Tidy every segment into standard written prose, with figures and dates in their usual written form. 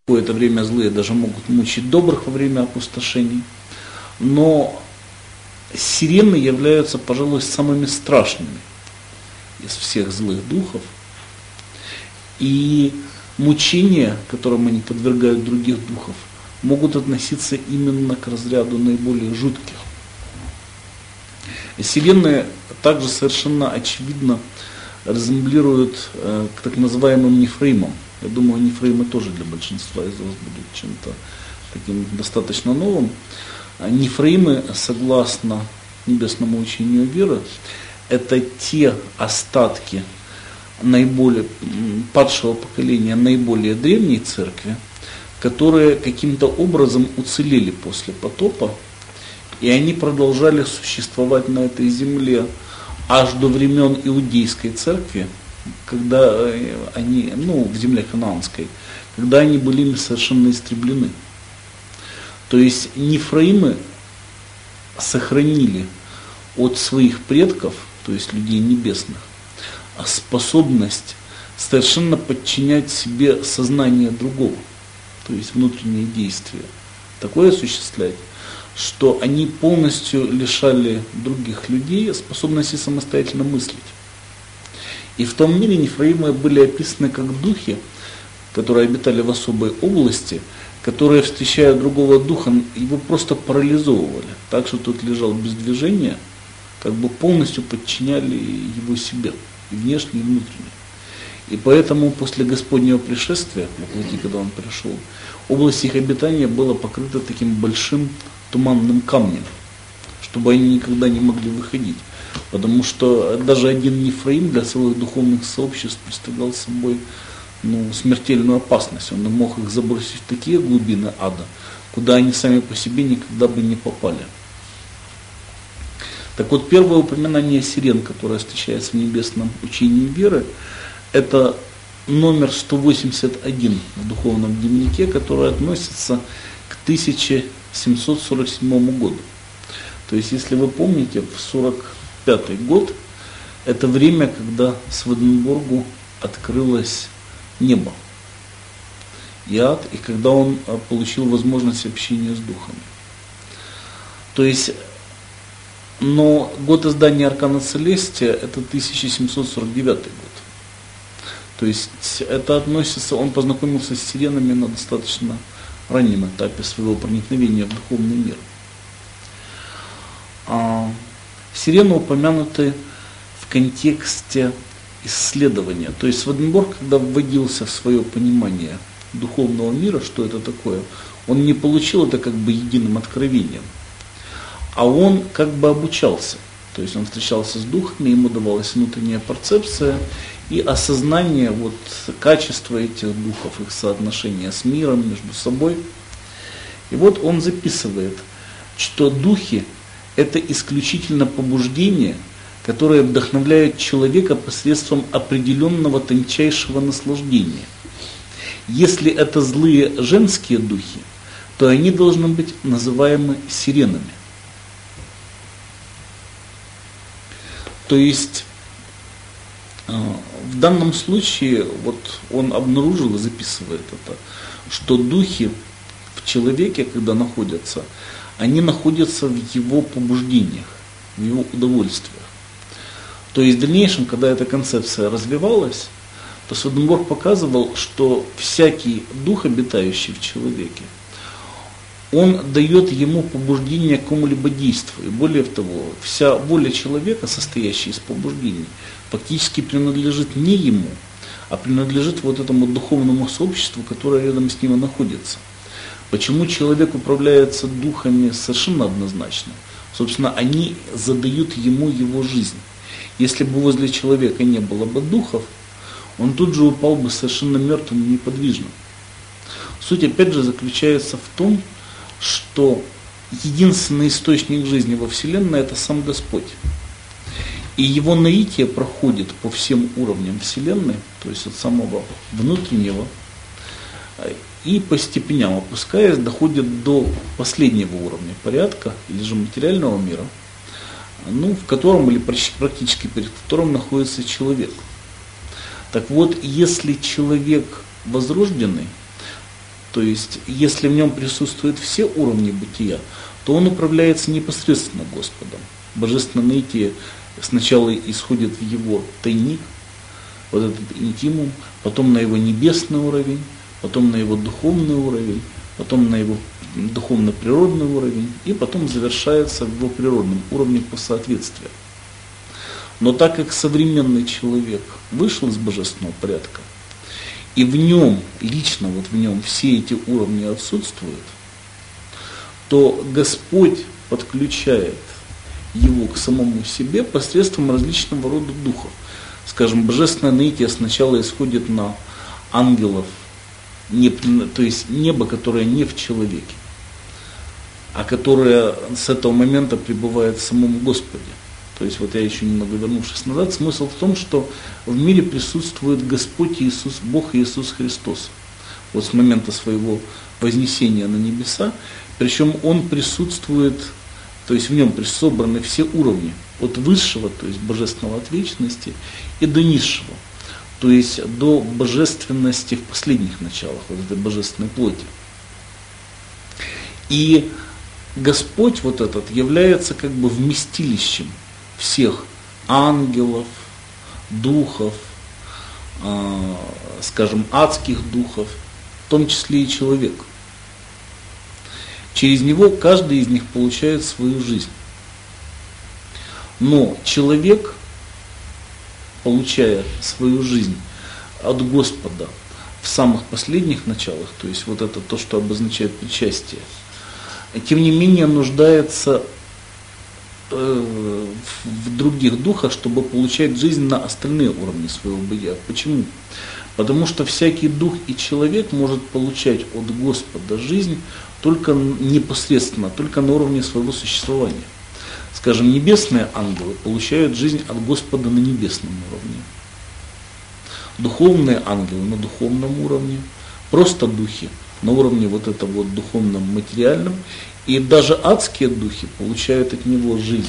какое-то время злые даже могут мучить добрых во время опустошений. Но сирены являются, пожалуй, самыми страшными из всех злых духов. И мучения, которым они подвергают других духов, могут относиться именно к разряду наиболее жутких. Сирены также совершенно очевидно реземблируют к так называемым нефримам. Я думаю, нефримы тоже для большинства из вас будут чем-то таким достаточно новым. Нефримы, согласно небесному учению веры, это те остатки наиболее падшего поколения наиболее древней церкви, которые каким-то образом уцелели после потопа, и они продолжали существовать на этой земле аж до времен Иудейской церкви, когда они, в земле Ханаанской, когда они были ими совершенно истреблены. То есть нефраимы сохранили от своих предков, то есть людей небесных, способность совершенно подчинять себе сознание другого, то есть внутренние действия, такое осуществлять, что они полностью лишали других людей способности самостоятельно мыслить. И в том мире нефраимы были описаны как духи, которые обитали в особой области, которые, встречая другого духа, его просто парализовывали, так что тот лежал без движения, как бы полностью подчиняли его себе, и внешне, и внутренне. И поэтому после Господнего пришествия, когда он пришел, область их обитания была покрыта таким большим туманным камнем, чтобы они никогда не могли выходить. Потому что даже один нефраим для своих духовных сообществ представлял собой смертельную опасность. Он мог их забросить в такие глубины ада, куда они сами по себе никогда бы не попали. Так вот, первое упоминание сирен, которое встречается в небесном учении веры, это номер 181 в духовном дневнике, который относится к 1747 году. То есть, если вы помните, в 45 год, это время, когда Сведенборгу открылось небо и ад, и когда он получил возможность общения с духами. То есть, но год издания Аркана Целестия это 1749 год. То есть это относится, он познакомился с сиренами на достаточно раннем этапе своего проникновения в духовный мир. Сирены упомянуты в контексте исследования. То есть Сведенборг, когда вводился в свое понимание духовного мира, что это такое, он не получил это как бы единым откровением, а он как бы обучался. То есть он встречался с духами, ему давалась внутренняя перцепция и осознание качества этих духов, их соотношения с миром, между собой. И вот он записывает, что духи – это исключительно побуждение, которое вдохновляет человека посредством определенного тончайшего наслаждения. Если это злые женские духи, то они должны быть называемы сиренами. То есть в данном случае он обнаружил и записывает это, что духи в человеке, когда находятся, они находятся в его побуждениях, в его удовольствиях. То есть в дальнейшем, когда эта концепция развивалась, то Сведенборг показывал, что всякий дух, обитающий в человеке, он дает ему побуждение к какому-либо действию. И более того, вся воля человека, состоящая из побуждений, фактически принадлежит не ему, а принадлежит этому духовному сообществу, которое рядом с ним и находится. Почему человек управляется духами совершенно однозначно? Собственно, они задают ему его жизнь. Если бы возле человека не было бы духов, он тут же упал бы совершенно мертвым и неподвижным. Суть опять же заключается в том, что единственный источник жизни во Вселенной – это сам Господь. И его наитие проходит по всем уровням Вселенной, то есть от самого внутреннего, и по степеням, опускаясь, доходит до последнего уровня порядка, или же материального мира, в котором, или практически перед которым находится человек. Так вот, если человек возрожденный, То есть, если в нем присутствуют все уровни бытия, то он управляется непосредственно Господом. Божественное наитие сначала исходит в его тайник, вот этот интимум, потом на его небесный уровень, потом на его духовный уровень, потом на его духовно-природный уровень, и потом завершается в его природном уровне по соответствию. Но так как современный человек вышел из божественного порядка, и в нем, лично вот в нем все эти уровни отсутствуют, то Господь подключает его к самому себе посредством различного рода духов. Скажем, божественное наитие сначала исходит на ангелов, то есть небо, которое не в человеке, а которое с этого момента пребывает в самом Господе. То есть вот я еще немного вернувшись назад, смысл в том, что в мире присутствует Господь Иисус, Бог Иисус Христос. Вот с момента своего вознесения на небеса, причем Он присутствует, то есть в Нем собраны все уровни, от высшего, то есть божественного от вечности, и до низшего, то есть до божественности в последних началах, вот этой божественной плоти. И Господь вот этот является как бы вместилищем всех ангелов, духов, скажем, адских духов, в том числе и человек. Через него каждый из них получает свою жизнь. Но человек, получая свою жизнь от Господа в самых последних началах, то есть вот это то, что обозначает причастие, тем не менее нуждается в других духах, чтобы получать жизнь на остальные уровни своего бытия. Почему? Потому что всякий дух и человек может получать от Господа жизнь только непосредственно, только на уровне своего существования. Скажем, небесные ангелы получают жизнь от Господа на небесном уровне. Духовные ангелы на духовном уровне, просто духи на уровне вот этого вот духовном, материальном. И даже адские духи получают от него жизнь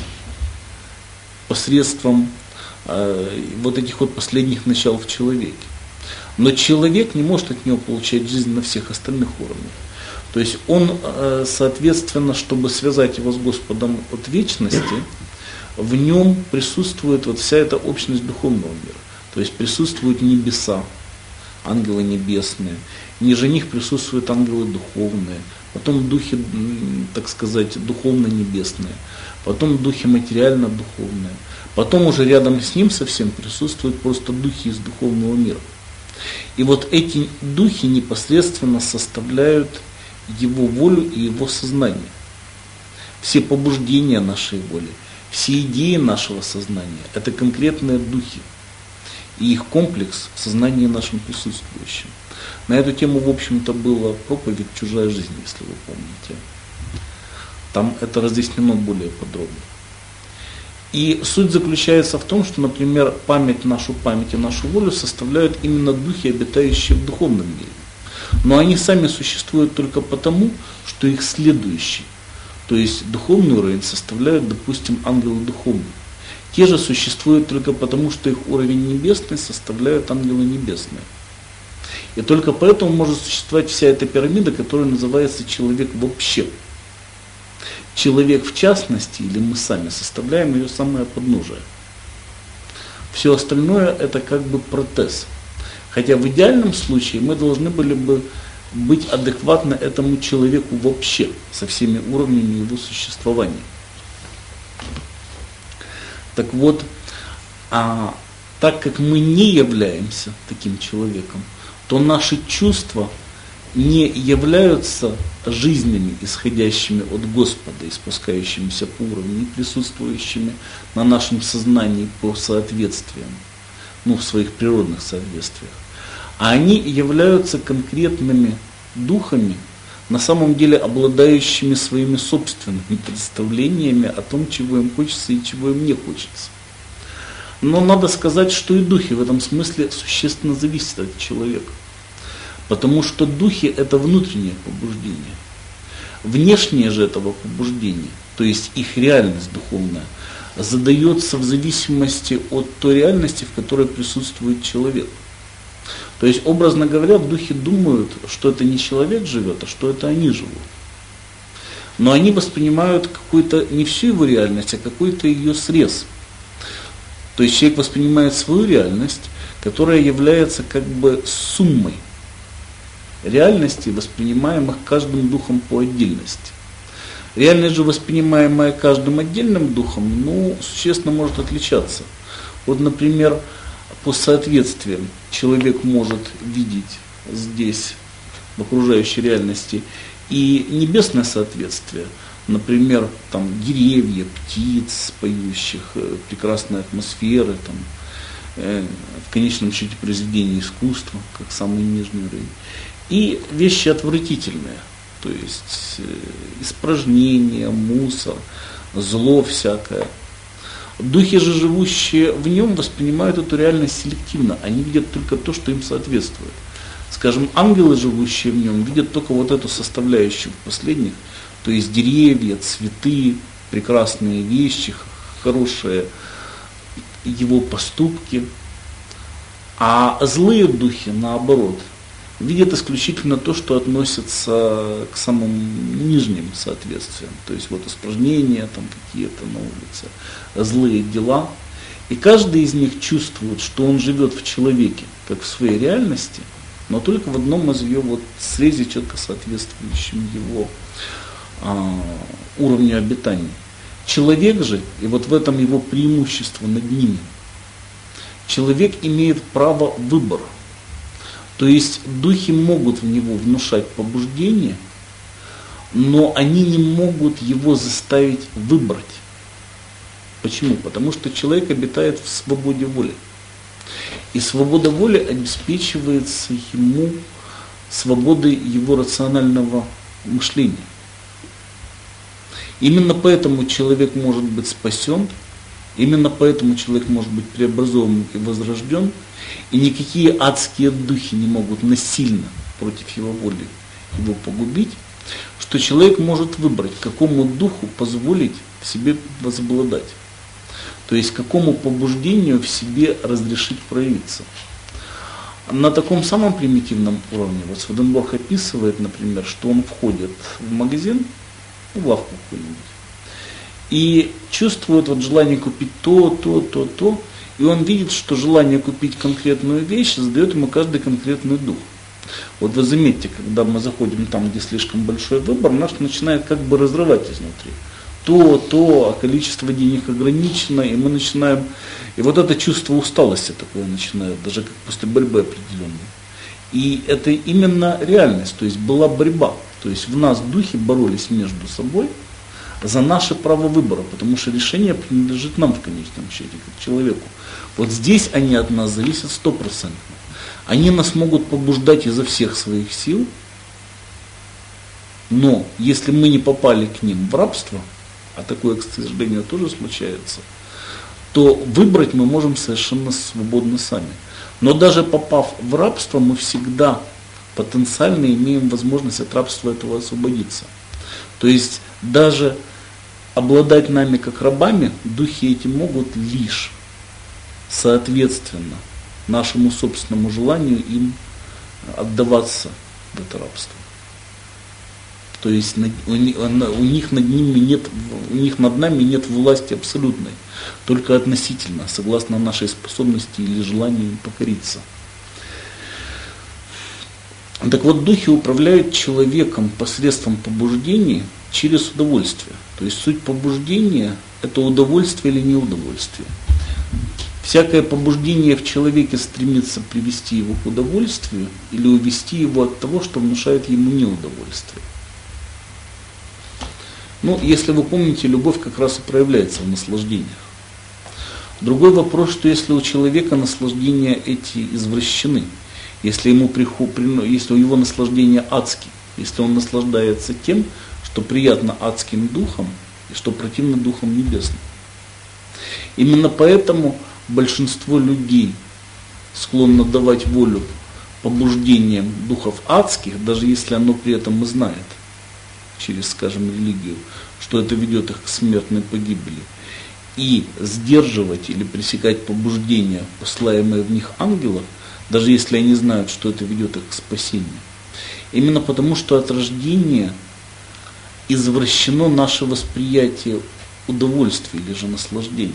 посредством вот этих вот последних начал в человеке. Но человек не может от него получать жизнь на всех остальных уровнях. То есть он, соответственно, чтобы связать его с Господом от вечности, в нем присутствует вот вся эта общность духовного мира. То есть присутствуют небеса, ангелы небесные, ниже них присутствуют ангелы духовные, потом духи, так сказать, духовно-небесные, потом духи материально-духовные, потом уже рядом с ним совсем присутствуют просто духи из духовного мира. И вот эти духи непосредственно составляют его волю и его сознание. Все побуждения нашей воли, все идеи нашего сознания – это конкретные духи. И их комплекс в сознании нашем присутствующем. На эту тему, в общем-то, была проповедь «Чужая жизнь», если вы помните. Там это разъяснено более подробно. И суть заключается в том, что, например, память и нашу волю составляют именно духи, обитающие в духовном мире. Но они сами существуют только потому, что их следующий, то есть духовный уровень, составляют, допустим, ангелы духовные. Те же существуют только потому, что их уровень небесный составляют ангелы небесные. И только поэтому может существовать вся эта пирамида, которая называется человек вообще. Человек в частности, или мы сами составляем ее самое подножие. Все остальное это как бы протез. Хотя в идеальном случае мы должны были бы быть адекватны этому человеку вообще, со всеми уровнями его существования. Так вот, так как мы не являемся таким человеком, то наши чувства не являются жизнями, исходящими от Господа, и спускающимися по уровню, и присутствующими на нашем сознании по соответствиям, в своих природных соответствиях. А они являются конкретными духами, на самом деле обладающими своими собственными представлениями о том, чего им хочется и чего им не хочется. Но надо сказать, что и духи в этом смысле существенно зависят от человека. Потому что духи – это внутреннее побуждение. Внешнее же этого побуждения, то есть их реальность духовная, задается в зависимости от той реальности, в которой присутствует человек. То есть, образно говоря, духи думают, что это не человек живет, а что это они живут. Но они воспринимают какую-то, не всю его реальность, а какой-то ее срез. То есть человек воспринимает свою реальность, которая является как бы суммой реальностей, воспринимаемых каждым духом по отдельности. Реальность же, воспринимаемая каждым отдельным духом, существенно может отличаться. Вот, например, по соответствиям человек может видеть здесь, в окружающей реальности, и небесное соответствие, например, там, деревья, птиц поющих, прекрасные атмосферы, в конечном счете произведения искусства, как самый нижний уровень, и вещи отвратительные, то есть испражнения, мусор, зло всякое. Духи же, живущие в нем, воспринимают эту реальность селективно, они видят только то, что им соответствует. Скажем, ангелы, живущие в нем, видят только вот эту составляющую последних, то есть деревья, цветы, прекрасные вещи, хорошие его поступки. А злые духи, наоборот, видят исключительно то, что относится к самым нижним соответствиям. То есть вот испражнения там какие-то на улице, злые дела. И каждый из них чувствует, что он живет в человеке, как в своей реальности, но только в одном из ее срезе, четко соответствующем его уровню обитания. Человек же, и вот в этом его преимущество над ними, человек имеет право выбора. То есть духи могут в него внушать побуждение, но они не могут его заставить выбрать. Почему? Потому что человек обитает в свободе воли. И свобода воли обеспечивается ему свободой его рационального мышления. Именно поэтому человек может быть спасен, именно поэтому человек может быть преобразован и возрожден, и никакие адские духи не могут насильно против его воли его погубить, что человек может выбрать, какому духу позволить в себе возобладать. То есть какому побуждению в себе разрешить проявиться. На таком самом примитивном уровне, Сведенборг описывает, например, что он входит в магазин, в лавку какую-нибудь, и чувствует желание купить то, и он видит, что желание купить конкретную вещь задает ему каждый конкретный дух. Вот вы заметьте, когда мы заходим там, где слишком большой выбор, нас начинает как бы разрывать изнутри. А количество денег ограничено, и мы начинаем, и вот это чувство усталости такое начинает, даже как после борьбы определенной. И это именно реальность, то есть была борьба, то есть в нас духи боролись между собой за наше право выбора, потому что решение принадлежит нам в конечном счете, как человеку. Вот здесь они от нас зависят 100%. Они нас могут побуждать изо всех своих сил, но если мы не попали к ним в рабство, а такое, к сожалению, тоже случается, то выбрать мы можем совершенно свободно сами. Но даже попав в рабство, мы всегда потенциально имеем возможность от рабства этого освободиться. То есть даже обладать нами как рабами, духи эти могут лишь соответственно нашему собственному желанию им отдаваться в это рабство. То есть у них над нами нет власти абсолютной, только относительно, согласно нашей способности или желанию им покориться. Так вот, духи управляют человеком посредством побуждений через удовольствие. То есть суть побуждения – это удовольствие или неудовольствие. Всякое побуждение в человеке стремится привести его к удовольствию или увести его от того, что внушает ему неудовольствие. Если вы помните, любовь как раз и проявляется в наслаждениях. Другой вопрос, что если у человека наслаждения эти извращены, если у его наслаждения адские, если он наслаждается тем, что приятно адским духам и что противно духам небесным. Именно поэтому большинство людей склонно давать волю побуждениям духов адских, даже если оно при этом и знает, через, скажем, религию, что это ведет их к смертной погибели, и сдерживать или пресекать побуждения, посылаемые в них ангелов, даже если они знают, что это ведет их к спасению. Именно потому, что от рождения извращено наше восприятие удовольствия или же наслаждения.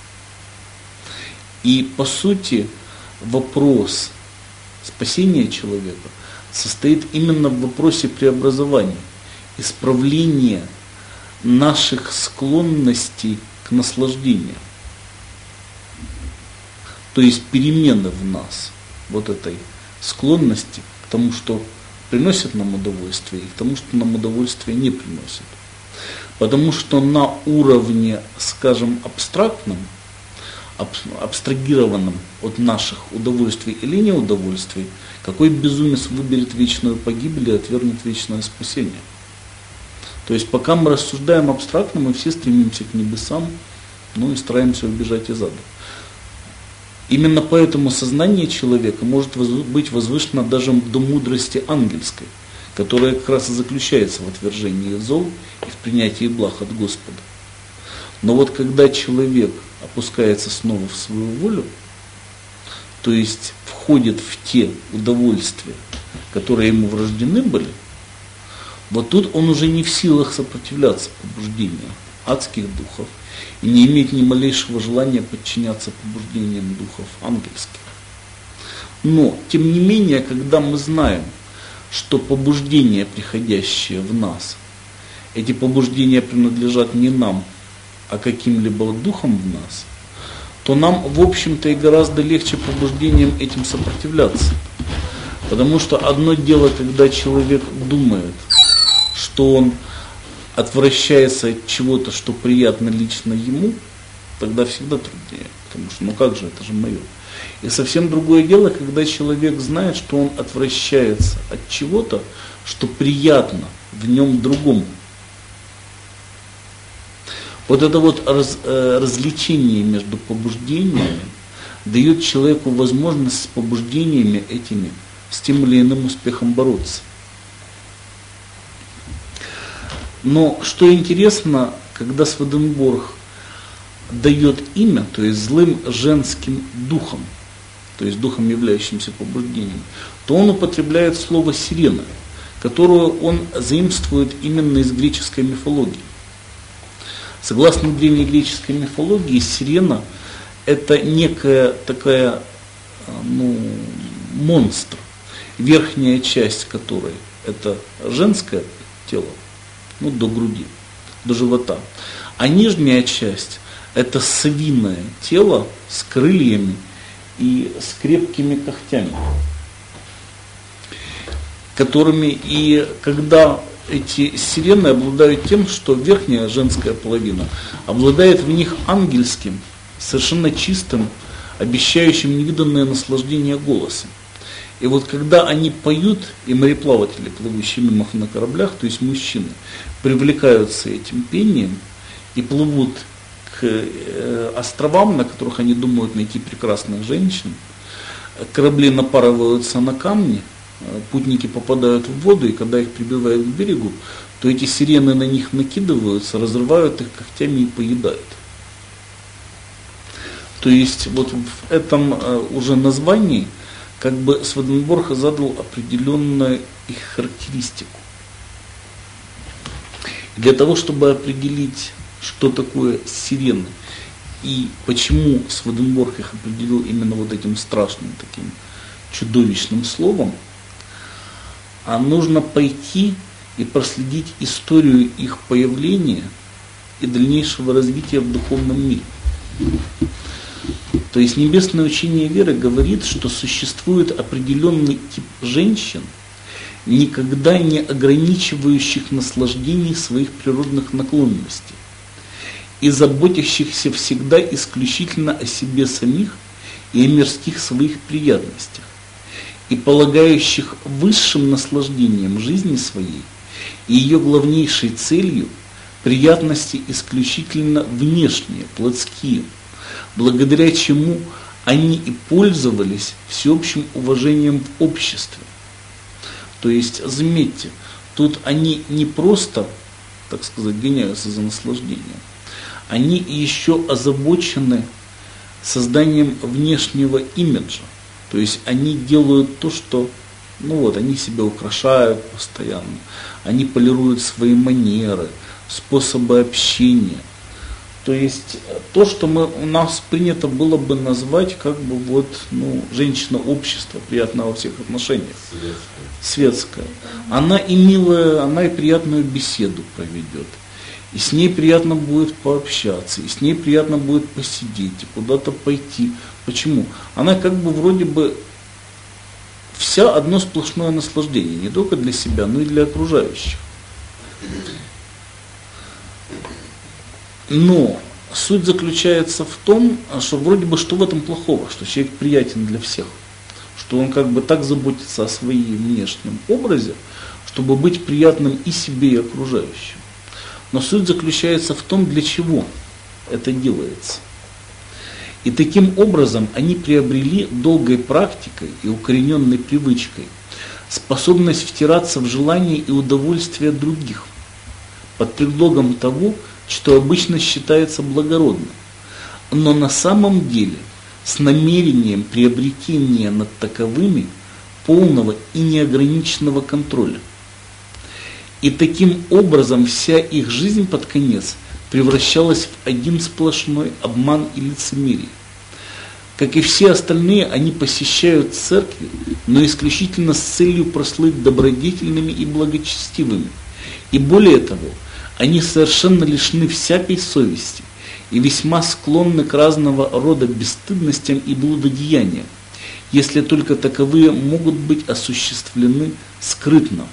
И по сути вопрос спасения человека состоит именно в вопросе преобразования, исправления наших склонностей к наслаждению. То есть перемены в нас вот этой склонности к тому, что приносит нам удовольствие, и к тому, что нам удовольствие не приносит. Потому что на уровне, скажем, абстрактном, абстрагированном от наших удовольствий или неудовольствий, какой безумец выберет вечную погибель и отвергнет вечное спасение. То есть пока мы рассуждаем абстрактно, мы все стремимся к небесам, и стараемся убежать из ада. Именно поэтому сознание человека может быть возвышено даже до мудрости ангельской, которая как раз и заключается в отвержении зол и в принятии благ от Господа. Но вот когда человек опускается снова в свою волю, то есть входит в те удовольствия, которые ему врождены были, вот тут он уже не в силах сопротивляться побуждениям адских духов и не иметь ни малейшего желания подчиняться побуждениям духов ангельских. Но, тем не менее, когда мы знаем, что побуждения, приходящие в нас, эти побуждения принадлежат не нам, а каким-либо духом в нас, то нам, в общем-то, и гораздо легче побуждениям этим сопротивляться. Потому что одно дело, когда человек думает, что он отвращается от чего-то, что приятно лично ему, тогда всегда труднее. Потому что, как же, это же мое. И совсем другое дело, когда человек знает, что он отвращается от чего-то, что приятно в нем другому. Вот это вот развлечение между побуждениями дает человеку возможность с побуждениями этими с тем или иным успехом бороться. Но что интересно, когда Сведенборг дает имя, то есть злым женским духом, то есть духом, являющимся побуждением, то он употребляет слово «сирена», которую он заимствует именно из греческой мифологии. Согласно древнегреческой мифологии, сирена – это некая такая, монстр, верхняя часть которой – это женское тело, до груди, до живота. А нижняя часть – это совиное тело с крыльями и с крепкими когтями, которыми, и когда эти сирены обладают тем, что верхняя женская половина обладает в них ангельским, совершенно чистым, обещающим невиданное наслаждение голосом. И вот когда они поют, и мореплаватели, плывущие мимо на кораблях, то есть мужчины, привлекаются этим пением и плывут к островам, на которых они думают найти прекрасных женщин, корабли напарываются на камни, путники попадают в воду, и когда их прибивают к берегу, то эти сирены на них накидываются, разрывают их когтями и поедают. То есть вот в этом уже названии как бы Сведенборг задал определенную их характеристику. Для того, чтобы определить, что такое сирены и почему Сведенборг их определил именно вот этим страшным, таким чудовищным словом, нужно пойти и проследить историю их появления и дальнейшего развития в духовном мире. То есть небесное учение веры говорит, что существует определенный тип женщин, никогда не ограничивающих наслаждений своих природных наклонностей и заботящихся всегда исключительно о себе самих и о мирских своих приятностях, и полагающих высшим наслаждением жизни своей и ее главнейшей целью приятности исключительно внешние, плотские, благодаря чему они и пользовались всеобщим уважением в обществе. То есть, заметьте, тут они не просто, так сказать, гоняются за наслаждением, они еще озабочены созданием внешнего имиджа, то То есть они делают то, что, они себя украшают постоянно, они полируют свои манеры, способы общения. То есть то, что у нас принято было бы назвать женщина общества, приятная во всех отношениях. Светская. Она и приятную беседу проведет. И с ней приятно будет пообщаться, и с ней приятно будет посидеть, и куда-то пойти. Почему? Она вроде бы вся одно сплошное наслаждение, не только для себя, но и для окружающих. Но суть заключается в том, что вроде бы что в этом плохого, что человек приятен для всех, что он так заботится о своем внешнем образе, чтобы быть приятным и себе, и окружающим. Но суть заключается в том, для чего это делается. И таким образом они приобрели долгой практикой и укорененной привычкой способность втираться в желания и удовольствия других под предлогом того, что обычно считается благородным, но на самом деле с намерением приобретения над таковыми полного и неограниченного контроля. И таким образом вся их жизнь под конец превращалась в один сплошной обман и лицемерие. Как и все остальные, они посещают церкви, но исключительно с целью прослыть добродетельными и благочестивыми. И более того, они совершенно лишены всякой совести и весьма склонны к разного рода бесстыдностям и блудодеяниям, если только таковые могут быть осуществлены скрытно.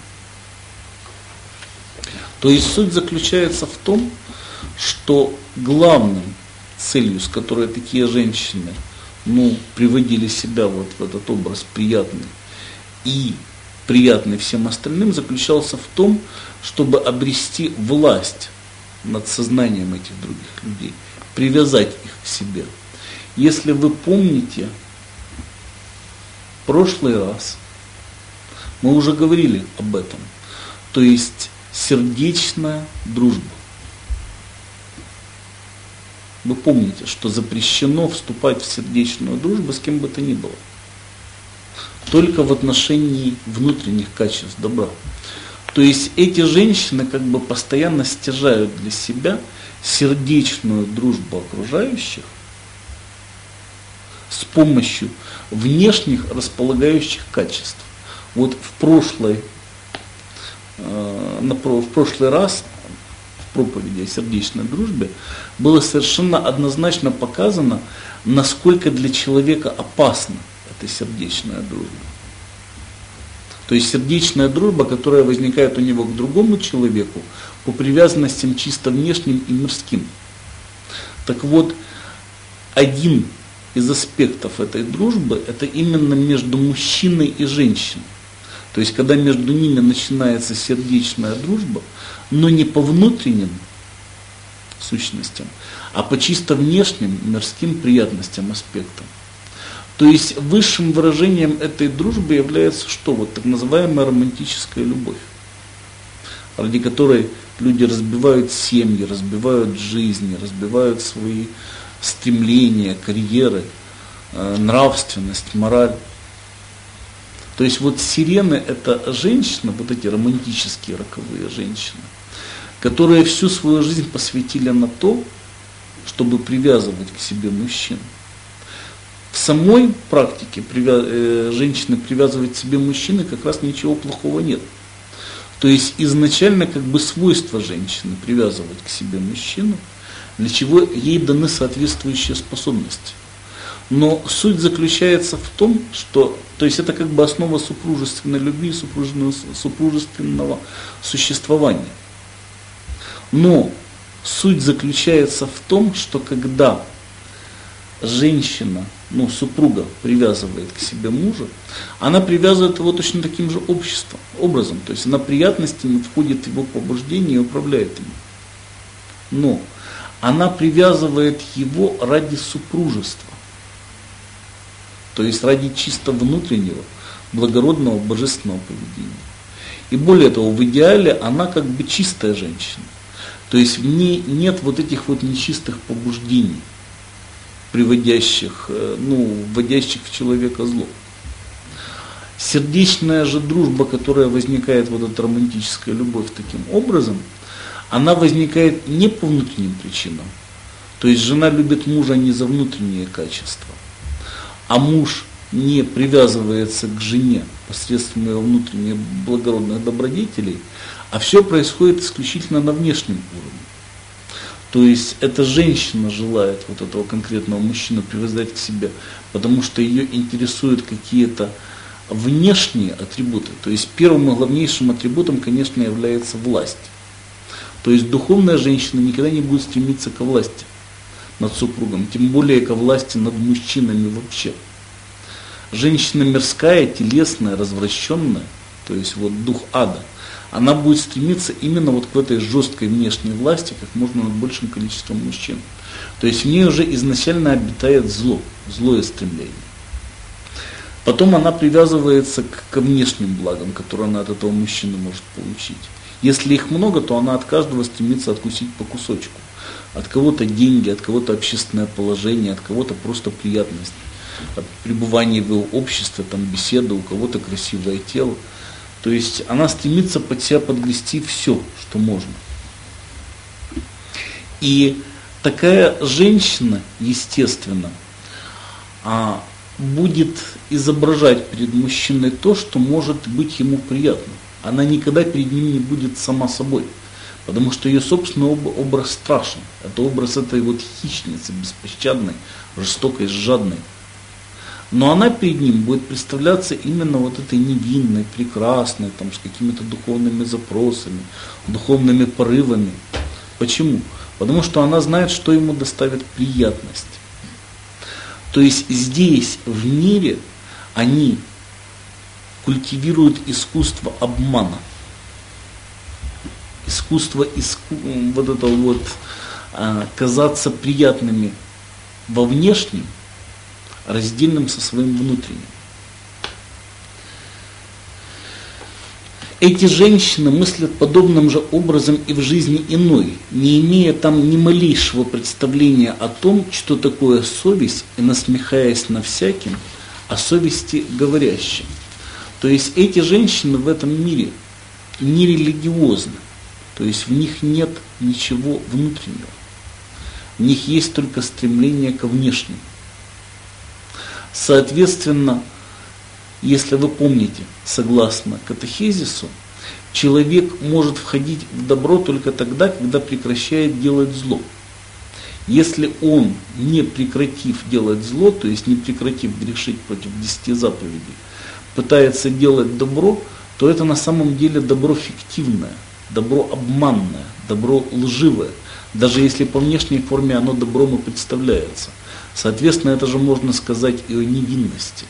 То есть суть заключается в том, что главным целью, с которой такие женщины приводили себя в этот образ приятный и приятный всем остальным, заключался в том, чтобы обрести власть над сознанием этих других людей, привязать их к себе. Если вы помните, в прошлый раз мы уже говорили об этом, то есть сердечная дружба. Вы помните, что запрещено вступать в сердечную дружбу с кем бы то ни было. Только в отношении внутренних качеств добра. То есть эти женщины постоянно стяжают для себя сердечную дружбу окружающих с помощью внешних располагающих качеств. Вот в прошлый раз в проповеди о сердечной дружбе было совершенно однозначно показано, насколько для человека опасна эта сердечная дружба. То есть сердечная дружба, которая возникает у него к другому человеку по привязанностям чисто внешним и мирским. Так вот, один из аспектов этой дружбы – это именно между мужчиной и женщиной. То есть, когда между ними начинается сердечная дружба, но не по внутренним сущностям, а по чисто внешним мирским приятностям, аспектам. То есть высшим выражением этой дружбы является что? Так называемая романтическая любовь, ради которой люди разбивают семьи, разбивают жизни, разбивают свои стремления, карьеры, нравственность, мораль. То есть сирены – это женщины, эти романтические роковые женщины, которые всю свою жизнь посвятили на то, чтобы привязывать к себе мужчин. В самой практике женщины привязывать к себе мужчины как раз ничего плохого нет. То есть изначально свойство женщины привязывать к себе мужчину, для чего ей даны соответствующие способности. Но суть заключается в том, что, то есть это основа супружественной любви, супружественного существования. Но суть заключается в том, что когда женщина, супруга привязывает к себе мужа, она привязывает его точно таким же образом. То есть она приятностями входит в его побуждение и управляет им. Но она привязывает его ради супружества. То есть ради чисто внутреннего, благородного, божественного поведения. И более того, в идеале она чистая женщина. То есть в ней нет этих нечистых побуждений, вводящих в человека зло. Сердечная же дружба, которая возникает, вот эта романтическая любовь таким образом, она возникает не по внутренним причинам. То есть жена любит мужа не за внутренние качества, а муж не привязывается к жене посредством ее внутренних благородных добродетелей, а все происходит исключительно на внешнем уровне. То есть эта женщина желает вот этого конкретного мужчину привязать к себе, потому что ее интересуют какие-то внешние атрибуты. То есть первым и главнейшим атрибутом, конечно, является власть. То есть духовная женщина никогда не будет стремиться к власти над супругом, тем более ко власти над мужчинами вообще. Женщина мирская, телесная, развращенная, то есть вот дух ада, она будет стремиться именно вот к этой жесткой внешней власти как можно над большим количеством мужчин. То есть в ней уже изначально обитает зло, злое стремление. Потом она привязывается к внешним благам, которые она от этого мужчины может получить. Если их много, то она от каждого стремится откусить по кусочку. От кого-то деньги, от кого-то общественное положение, от кого-то просто приятность, от пребывания в его обществе, там беседа, у кого-то красивое тело. То есть она стремится под себя подгрести все, что можно. И такая женщина, естественно, будет изображать перед мужчиной то, что может быть ему приятно. Она никогда перед ним не будет сама собой, потому что ее собственный образ страшен. Это образ этой вот хищницы, беспощадной, жестокой, жадной. Но она перед ним будет представляться именно вот этой невинной, прекрасной, там, с какими-то духовными запросами, духовными порывами. Почему? Потому что она знает, что ему доставит приятность. То есть здесь, в мире, они культивируют искусство обмана. Искусство вот это вот казаться приятными во внешнем, раздельным со своим внутренним. Эти женщины мыслят подобным же образом и в жизни иной, не имея там ни малейшего представления о том, что такое совесть, и насмехаясь на всяким, о совести говорящим. То есть эти женщины в этом мире не религиозны, то есть в них нет ничего внутреннего, в них есть только стремление ко внешнему. Соответственно, если вы помните, согласно катехизису, человек может входить в добро только тогда, когда прекращает делать зло. Если он, не прекратив делать зло, то есть не прекратив грешить против 10 заповедей, пытается делать добро, то это на самом деле добро фиктивное, добро обманное, добро лживое. Даже если по внешней форме оно добром и представляется. Соответственно, это же можно сказать и о невинности.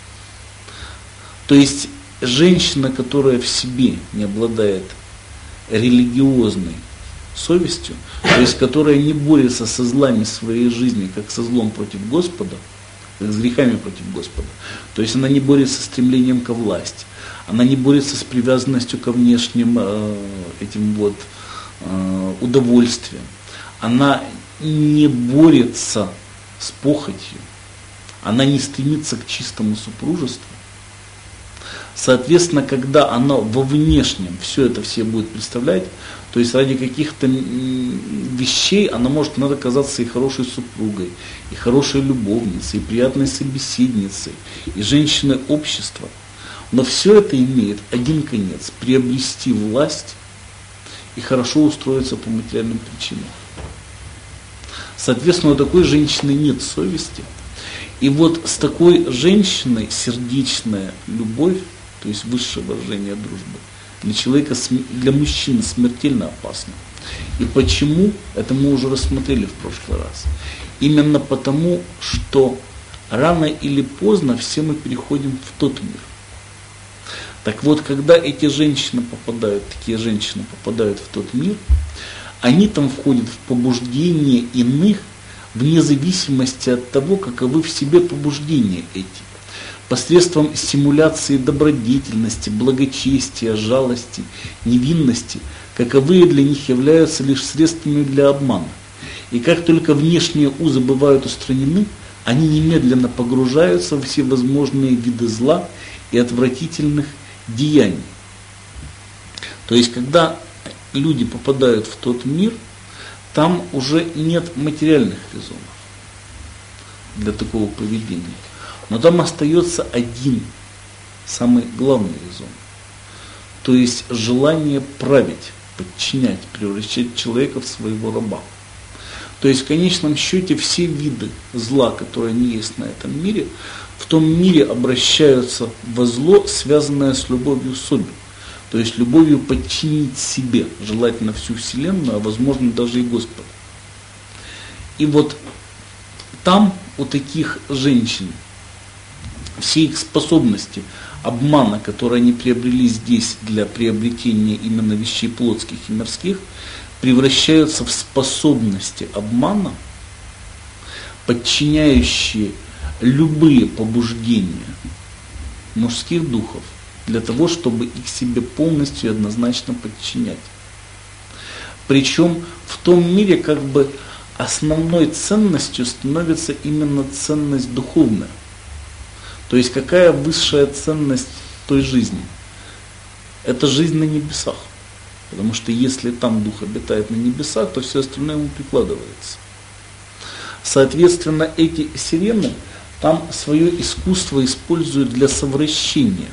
То есть женщина, которая в себе не обладает религиозной совестью, то есть которая не борется со злами своей жизни, как со злом против Господа, как с грехами против Господа, то есть она не борется с стремлением ко власти, она не борется с привязанностью ко внешним этим вот удовольствиям, она не борется с похотью, она не стремится к чистому супружеству. Соответственно, когда она во внешнем все это все будет представлять, то есть ради каких-то вещей она может надо казаться и хорошей супругой, и хорошей любовницей, и приятной собеседницей, и женщиной общества. Но все это имеет один конец – приобрести власть и хорошо устроиться по материальным причинам. Соответственно, у такой женщины нет совести. И вот с такой женщиной сердечная любовь, то есть высшее выражение дружбы, для человека, для мужчины смертельно опасно. И почему? Это мы уже рассмотрели в прошлый раз. Именно потому, что рано или поздно все мы переходим в тот мир. Так вот, когда эти женщины попадают, такие женщины попадают в тот мир, они там входят в побуждение иных вне зависимости от того, каковы в себе побуждения эти. Посредством стимуляции добродетельности, благочестия, жалости, невинности, каковые для них являются лишь средствами для обмана. И как только внешние узы бывают устранены, они немедленно погружаются во все возможные виды зла и отвратительных деяний. То есть, когда люди попадают в тот мир, там уже нет материальных резонов для такого поведения. Но там остается один, самый главный резон. То есть желание править, подчинять, превращать человека в своего раба. То есть в конечном счете все виды зла, которые они есть на этом мире, в том мире обращаются во зло, связанное с любовью собе. То есть любовью подчинить себе, желательно всю Вселенную, а возможно даже и Господа. И вот там у таких женщин все их способности обмана, которые они приобрели здесь для приобретения именно вещей плотских и мирских, превращаются в способности обмана, подчиняющие любые побуждения мужских духов для того, чтобы их себе полностью и однозначно подчинять. Причем в том мире как бы основной ценностью становится именно ценность духовная. То есть какая высшая ценность той жизни? Это жизнь на небесах. Потому что если там дух обитает на небесах, то все остальное ему прикладывается. Соответственно, эти сирены там свое искусство используют для совращения.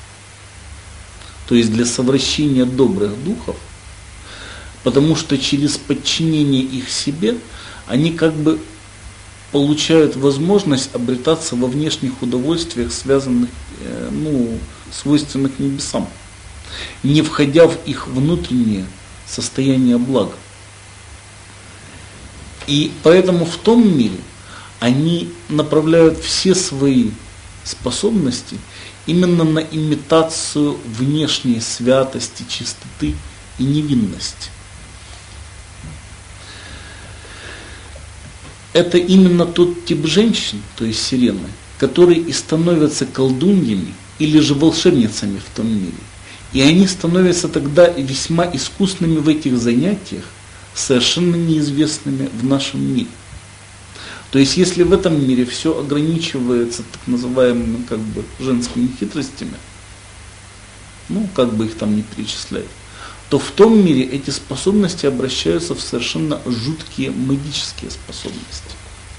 То есть для совращения добрых духов, потому что через подчинение их себе они как бы получают возможность обретаться во внешних удовольствиях, связанных, свойственных небесам, не входя в их внутреннее состояние блага. И поэтому в том мире они направляют все свои способности именно на имитацию внешней святости, чистоты и невинности. Это именно тот тип женщин, то есть сирены, которые и становятся колдуньями или же волшебницами в том мире. И они становятся тогда весьма искусными в этих занятиях, совершенно неизвестными в нашем мире. То есть если в этом мире все ограничивается так называемыми как бы женскими хитростями, как бы их там ни перечислять, то в том мире эти способности обращаются в совершенно жуткие магические способности.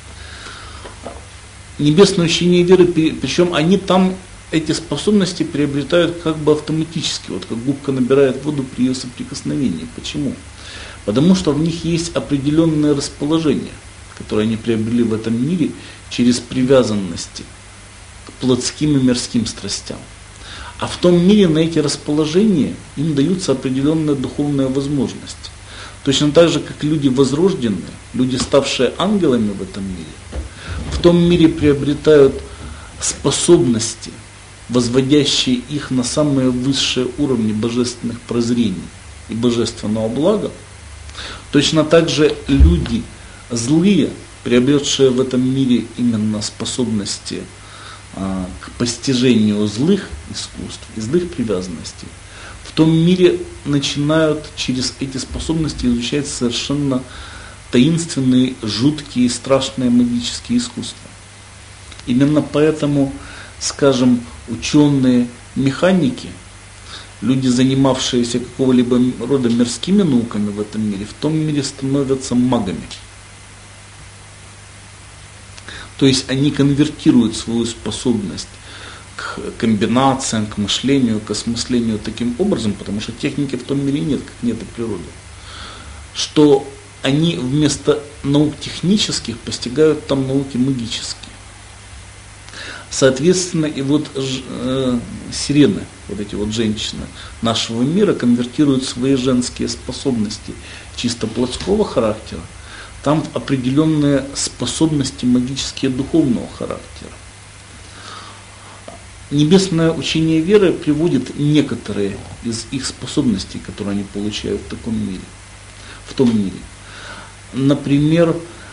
Небесное учение веры, причем они там эти способности приобретают как бы автоматически, вот как губка набирает воду при ее соприкосновении. Почему? Потому что в них есть определенное расположение, которое они приобрели в этом мире через привязанности к плотским и мирским страстям. А в том мире на эти расположения им даются определенная духовная возможность. Точно так же, как люди возрожденные, люди, ставшие ангелами в этом мире, в том мире приобретают способности, возводящие их на самые высшие уровни божественных прозрений и божественного блага. Точно так же люди злые, приобретшие в этом мире именно способности к постижению злых искусств и злых привязанностей, в том мире начинают через эти способности изучать совершенно таинственные, жуткие, страшные магические искусства. Именно поэтому, скажем, ученые, механики, люди, занимавшиеся какого-либо рода мирскими науками в этом мире, в том мире становятся магами. То есть они конвертируют свою способность к комбинациям, к мышлению, к осмыслению таким образом, потому что техники в том мире нет, как нет и природы, что они вместо наук технических постигают там науки магические. Соответственно, и вот сирены, вот эти вот женщины нашего мира конвертируют свои женские способности чисто плотского характера там в определенные способности магические духовного характера. Небесное учение веры приводит некоторые из их способностей, которые они получают в таком мире, в том мире. Например,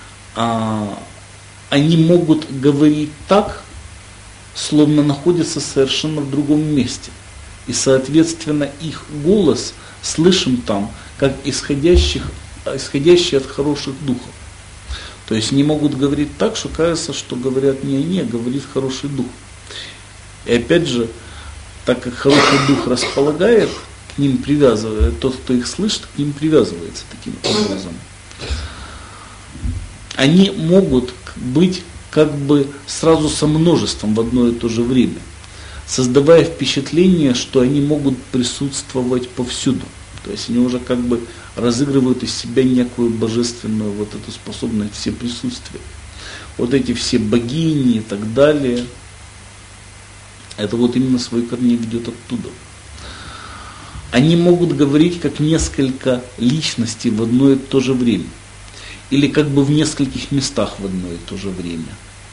они могут говорить так, словно находятся совершенно в другом месте. И, соответственно, их голос слышим там, как исходящий от хороших духов. То есть они могут говорить так, что кажется, что говорят не они, а говорит хороший дух. И опять же, так как хороший дух располагает, к ним привязывает, тот, кто их слышит, к ним привязывается таким образом. Они могут быть как бы сразу со множеством в одно и то же время, создавая впечатление, что они могут присутствовать повсюду. То есть они уже как бы разыгрывают из себя некую божественную вот эту способность все присутствия. Вот эти все богини и так далее, это вот именно свои корни ведет оттуда. Они могут говорить как несколько личностей в одно и то же время. Или как бы в нескольких местах в одно и то же время.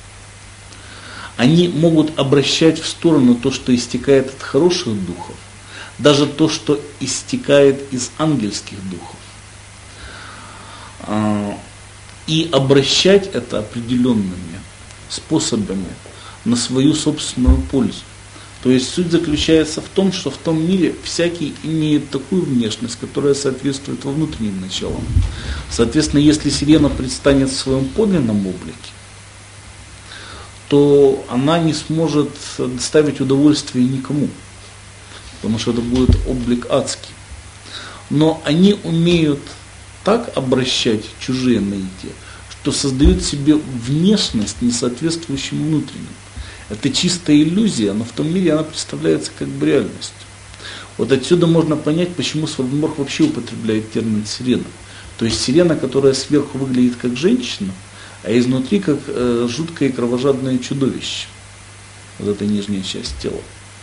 Они могут обращать в сторону то, что истекает от хороших духов, даже то, что истекает из ангельских духов. И обращать это определенными способами на свою собственную пользу. То есть суть заключается в том, что в том мире всякий имеет такую внешность, которая соответствует во внутренним началам. Соответственно, если сирена предстанет в своем подлинном облике, то она не сможет доставить удовольствие никому, потому что это будет облик адский. Но они умеют так обращать чужие наития, что создают себе внешность, не соответствующую внутренним. Это чистая иллюзия, но в том мире она представляется как бы реальностью. Вот отсюда можно понять, почему Сварденборг вообще употребляет термин сирена. То есть сирена, которая сверху выглядит как женщина, а изнутри как жуткое и кровожадное чудовище. Вот эта нижняя часть тела.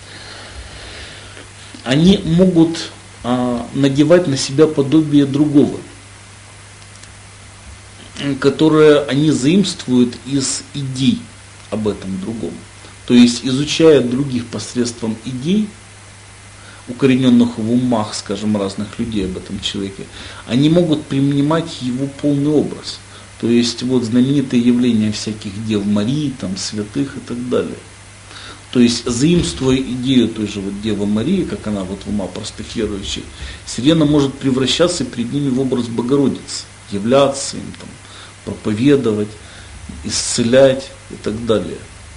Они могут надевать на себя подобие другого, которое они заимствуют из идей об этом другом. То есть, изучая других посредством идей, укорененных в умах, скажем, разных людей об этом человеке, они могут принимать его полный образ. То есть, вот знаменитые явления всяких Дев Марии, там, святых и так далее. То есть, заимствуя идею той же вот Девы Марии, как она вот в ума простых верующих, сирена может превращаться перед ними в образ Богородицы, являться им, там, проповедовать, исцелять и так далее.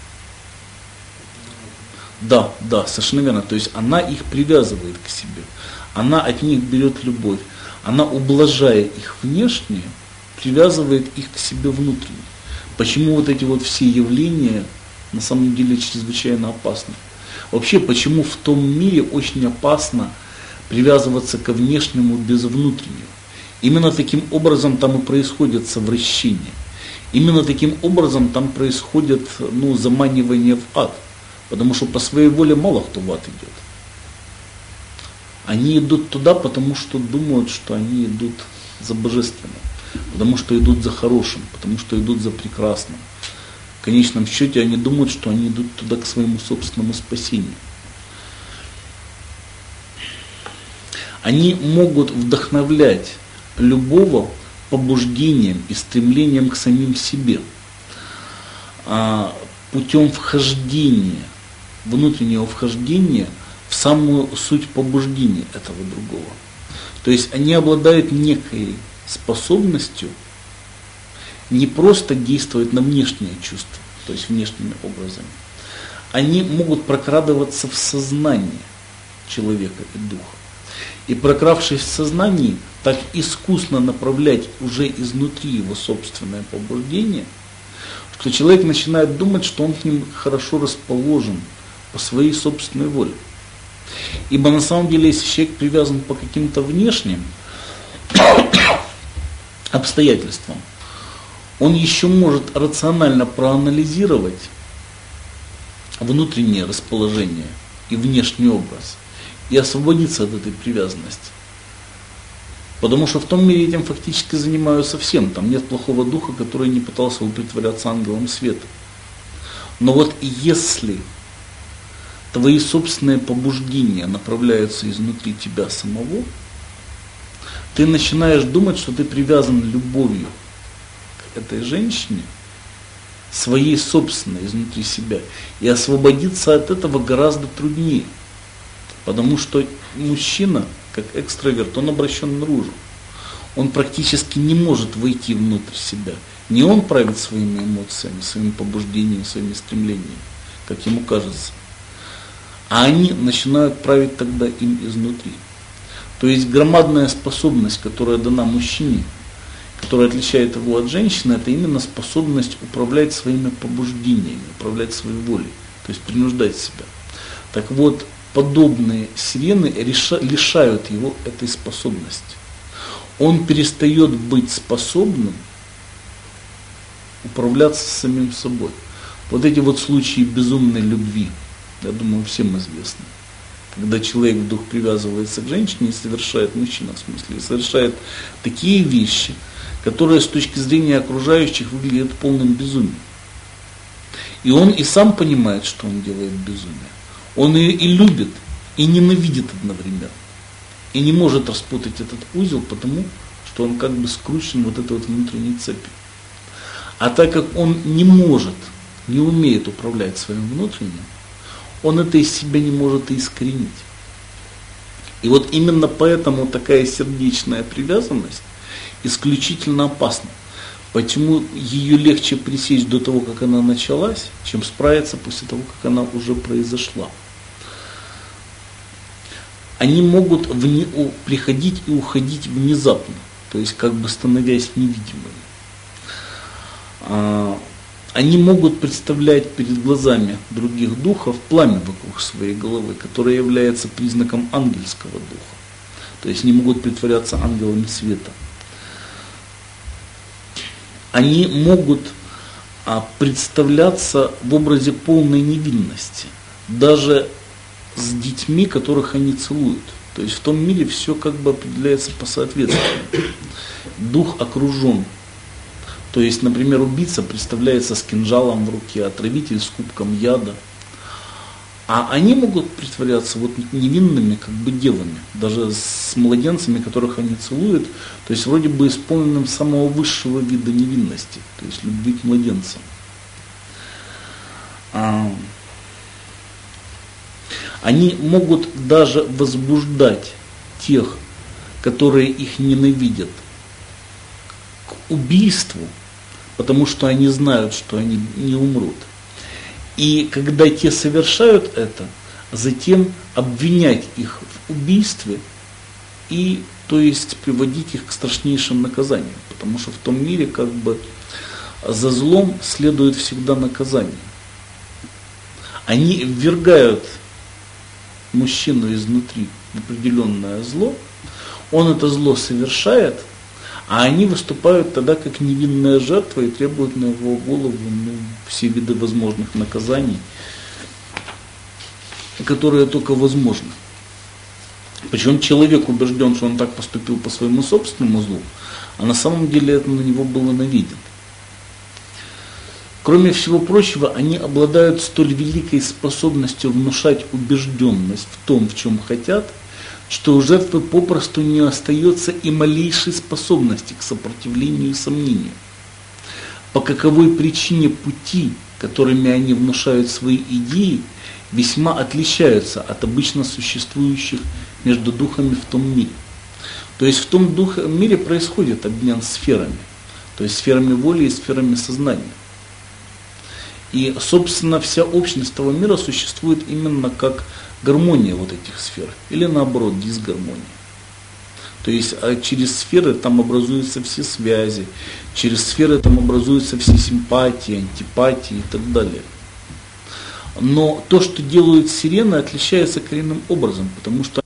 Да, совершенно верно. То есть она их привязывает к себе. Она от них берет любовь. Она, ублажая их внешне, привязывает их к себе внутренне. Почему вот эти вот все явления на самом деле чрезвычайно опасны? Вообще, почему в том мире очень опасно привязываться ко внешнему без внутреннего? Именно таким образом там и происходит совращение. Именно таким образом там происходит заманивание в ад. Потому что по своей воле мало кто в ад идет. Они идут туда, потому что думают, что они идут за божественным. Потому что идут за хорошим, потому что идут за прекрасным. В конечном счете они думают, что они идут туда к своему собственному спасению. Они могут вдохновлять любого побуждением и стремлением к самим себе, путем вхождения, внутреннего вхождения в самую суть побуждения этого другого. То есть они обладают некой способностью не просто действовать на внешние чувства, то есть внешними образами. Они могут прокрадываться в сознание человека и духа. И прокравшись в сознании, так искусно направлять уже изнутри его собственное побуждение, что человек начинает думать, что он к ним хорошо расположен по своей собственной воле. Ибо на самом деле, если человек привязан по каким-то внешним обстоятельствам, он еще может рационально проанализировать внутреннее расположение и внешний образ и освободиться от этой привязанности. Потому что в том мире этим фактически занимаются всем. Там нет плохого духа, который не пытался притворяться ангелом света. Но вот если твои собственные побуждения направляются изнутри тебя самого, ты начинаешь думать, что ты привязан любовью к этой женщине, своей собственной, изнутри себя. И освободиться от этого гораздо труднее. Потому что мужчина, как экстраверт, он обращен наружу. Он практически не может войти внутрь себя. Не он правит своими эмоциями, своими побуждениями, своими стремлениями, как ему кажется. а они начинают править тогда им изнутри. То есть громадная способность, которая дана мужчине, которая отличает его от женщины, это именно способность управлять своими побуждениями, управлять своей волей, то есть принуждать себя. Так вот, подобные сирены лишают его этой способности. Он перестает быть способным управляться самим собой. Вот эти вот случаи безумной любви, я думаю, всем известны. Когда человек вдруг привязывается к женщине и совершает, мужчина в смысле, и совершает такие вещи, которые с точки зрения окружающих выглядят полным безумием. И он и сам понимает, что он делает безумие. Он ее и любит, и ненавидит одновременно. И не может распутать этот узел, потому что он как бы скручен вот этой вот внутренней цепью. А так как он не может, не умеет управлять своим внутренним, он это из себя не может и искоренить. И вот именно поэтому такая сердечная привязанность исключительно опасна. Почему ее легче пресечь до того, как она началась, чем справиться после того, как она уже произошла. Они могут приходить и уходить внезапно, то есть как бы становясь невидимыми. Они могут представлять перед глазами других духов пламя вокруг своей головы, которое является признаком ангельского духа. То есть они могут притворяться ангелами света. Они могут представляться в образе полной невинности, даже с детьми, которых они целуют. То есть в том мире все как бы определяется по соответствию. Дух окружен. То есть, например, убийца представляется с кинжалом в руке, отравитель с кубком яда. А они могут притворяться вот невинными как бы девами, даже с младенцами, которых они целуют, то есть вроде бы исполненным самого высшего вида невинности, то есть любви к младенцам. Они могут даже возбуждать тех, которые их ненавидят, к убийству, потому что они знают, что они не умрут. И когда те совершают это, затем обвинять их в убийстве и, то есть, приводить их к страшнейшим наказаниям. Потому что в том мире как бы за злом следует всегда наказание. Они ввергают мужчину изнутри в определенное зло, он это зло совершает, а они выступают тогда как невинная жертва и требуют на его голову все виды возможных наказаний, которые только возможны. Причем человек убежден, что он так поступил по своему собственному злу, а на самом деле это на него было наведено. Кроме всего прочего, они обладают столь великой способностью внушать убежденность в том, в чем хотят, что у жертвы попросту не остается и малейшей способности к сопротивлению и сомнению. По каковой причине пути, которыми они внушают свои идеи, весьма отличаются от обычно существующих между духами в том мире. То есть в том мире происходит обмен сферами, то есть сферами воли и сферами сознания. И, собственно, вся общность того мира существует именно как гармония вот этих сфер, или наоборот, дисгармония. То есть через сферы там образуются все связи, через сферы там образуются все симпатии, антипатии и так далее. Но то, что делают сирены, отличается коренным образом, потому что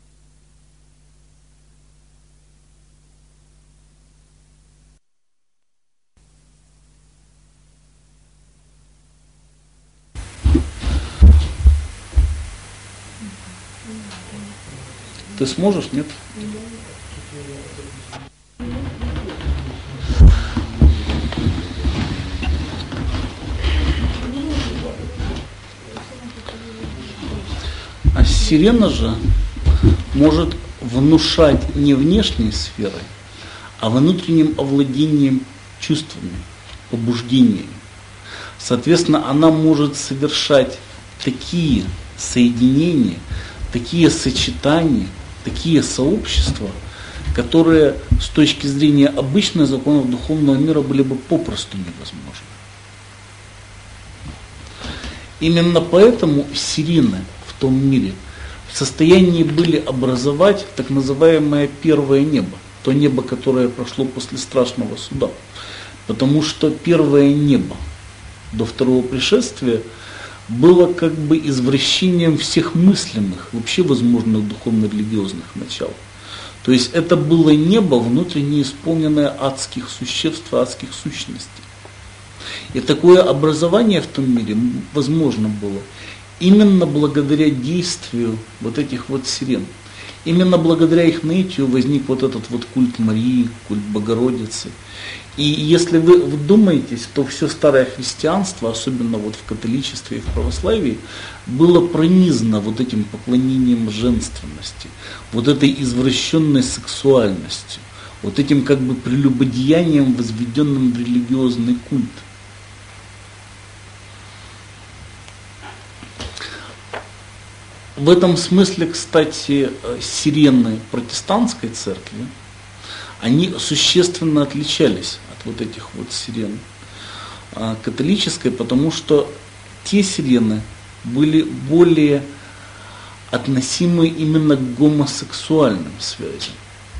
ты сможешь, нет? А сирена же может внушать не внешней сферой, а внутренним овладением чувствами, побуждениями. Соответственно, она может совершать такие соединения, такие сочетания, такие сообщества, которые с точки зрения обычных законов духовного мира были бы попросту невозможны. Именно поэтому сирены в том мире в состоянии были образовать так называемое первое небо, то небо, которое прошло после страшного суда. Потому что первое небо до второго пришествия было как бы извращением всех мыслимых, вообще возможных духовно-религиозных начал. То есть это было небо, внутренне исполненное адских существ, адских сущностей. И такое образование в том мире возможно было именно благодаря действию вот этих вот сирен. Именно благодаря их наитию возник вот этот вот культ Марии, культ Богородицы. И если вы вдумаетесь, то все старое христианство, особенно вот в католичестве и в православии, было пронизано вот этим поклонением женственности, вот этой извращенной сексуальностью, вот этим как бы прелюбодеянием, возведенным в религиозный культ. В этом смысле, кстати, сирены протестантской церкви, они существенно отличались от вот этих вот сирен католической, потому что те сирены были более относимы именно к гомосексуальным связям.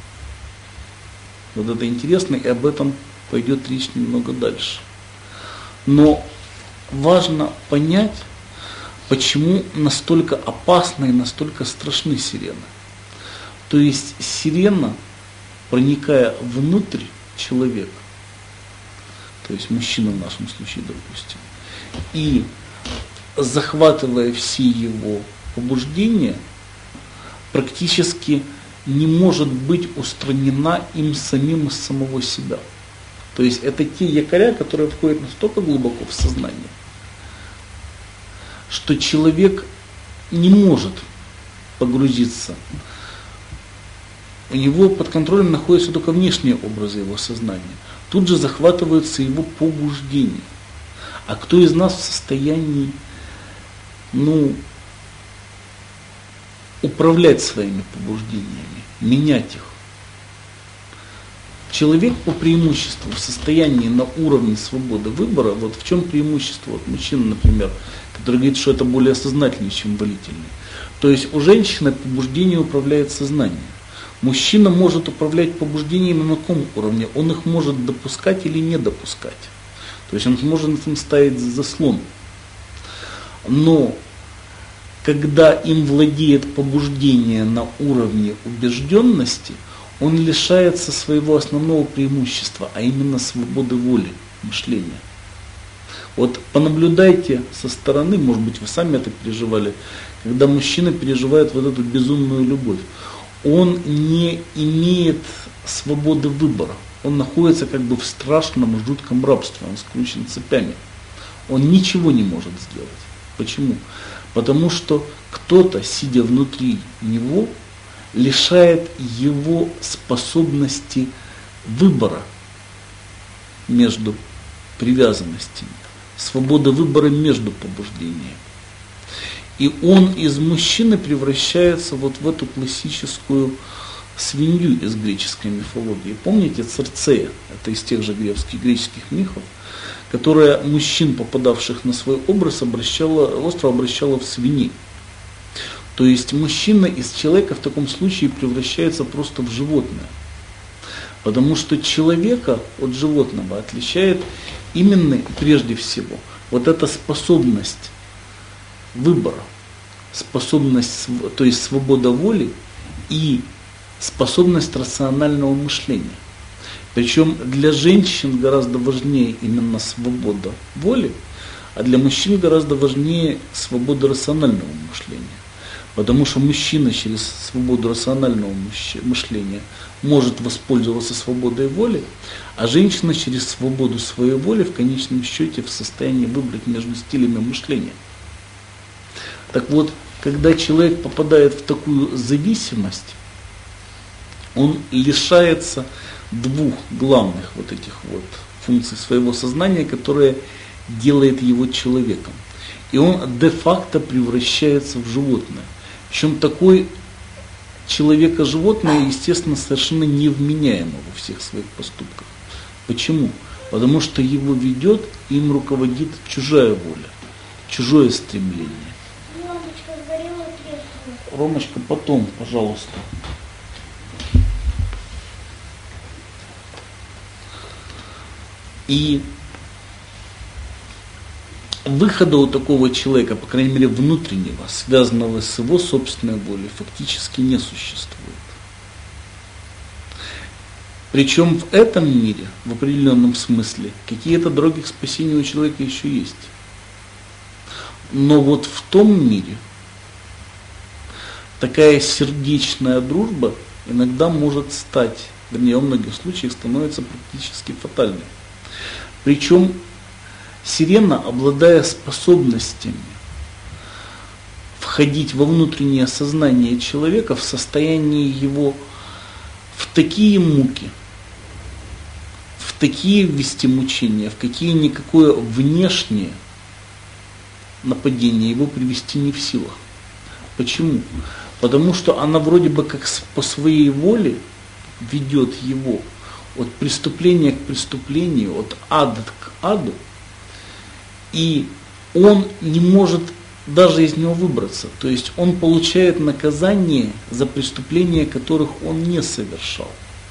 Вот это интересно, и об этом пойдет речь немного дальше. Но важно понять, почему настолько опасны и настолько страшны сирены. То есть сирена, проникая внутрь человека, то есть мужчина в нашем случае, допустим, и захватывая все его побуждения, практически не может быть устранена им самим из самого себя. То есть это те якоря, которые входят настолько глубоко в сознание, что человек не может погрузиться. У него под контролем находятся только внешние образы его сознания. Тут же захватываются его побуждения. А кто из нас в состоянии, управлять своими побуждениями, менять их? Человек по преимуществу в состоянии на уровне свободы выбора, вот в чем преимущество вот мужчины, например, который говорит, что это более сознательный, чем волительный. То есть у женщины побуждение управляет сознанием. Мужчина может управлять побуждениями на каком уровне? Он их может допускать или не допускать. То есть он может им ставить заслон. Но когда им владеет побуждение на уровне убежденности, он лишается своего основного преимущества, а именно свободы воли, мышления. Вот понаблюдайте со стороны, может быть, вы сами это переживали, когда мужчина переживает вот эту безумную любовь. Он не имеет свободы выбора. Он находится как бы в страшном, жутком рабстве, он скручен цепями. Он ничего не может сделать. Почему? Потому что кто-то, сидя внутри него, лишает его способности выбора между привязанностями, свободы выбора между побуждениями. И он из мужчины превращается вот в эту классическую свинью из греческой мифологии. Помните Цирцея, это из тех же греческих мифов, которая мужчин, попадавших на свой образ, остро обращала в свиней. То есть мужчина из человека в таком случае превращается просто в животное. Потому что человека от животного отличает именно, прежде всего, вот эта способность выбора, способность, то есть свобода воли и способность рационального мышления. Причем для женщин гораздо важнее именно свобода воли, а для мужчин гораздо важнее свобода рационального мышления. Потому что мужчина через свободу рационального мышления может воспользоваться свободой воли, а женщина через свободу своей воли в конечном счете в состоянии выбрать между стилями мышления. Так вот, когда человек попадает в такую зависимость, он лишается двух главных вот этих вот функций своего сознания, которые делает его человеком. И он де-факто превращается в животное. Причем такой человека-животное, естественно, совершенно невменяемо во всех своих поступках. Почему? Потому что его ведет, им руководит чужая воля, чужое стремление. Мамочка говорила, Ромочка, потом, пожалуйста. И выхода у такого человека, по крайней мере внутреннего, связанного с его собственной волей, фактически не существует. Причем в этом мире, в определенном смысле, какие-то дороги к спасению у человека еще есть. Но вот в том мире такая сердечная дружба иногда может стать, вернее, во многих случаях становится практически фатальной. Причем сирена, обладая способностями входить во внутреннее сознание человека, в состоянии его в такие муки, в такие ввести мучения, в какие никакое внешнее нападение его привести не в силах. Почему? Потому что она вроде бы как по своей воле ведет его от преступления к преступлению, от ада к аду, и он не может даже из него выбраться. То есть он получает наказание за преступления, которых он не совершал.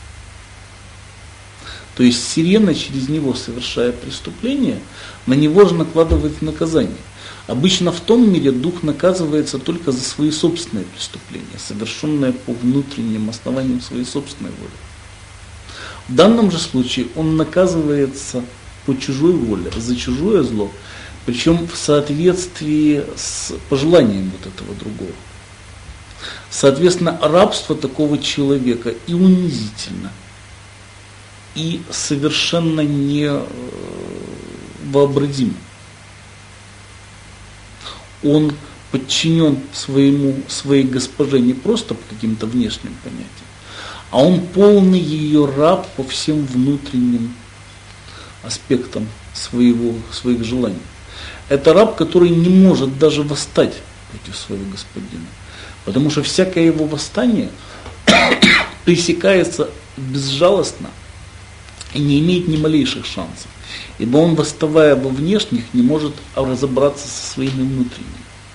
То есть сирена, через него совершая преступление, на него же накладывает наказание. Обычно в том мире дух наказывается только за свои собственные преступления, совершенные по внутренним основаниям своей собственной воли. В данном же случае он наказывается по чужой воле, за чужое зло, причем в соответствии с пожеланием вот этого другого. Соответственно, рабство такого человека и унизительно, и совершенно невообразимо. Он подчинен своей госпоже не просто по каким-то внешним понятиям, а он полный ее раб по всем внутренним аспектам своих желаний. Это раб, который не может даже восстать против своего господина, потому что всякое его восстание пресекается безжалостно и не имеет ни малейших шансов, ибо он, восставая во внешних, не может разобраться со своими внутренними.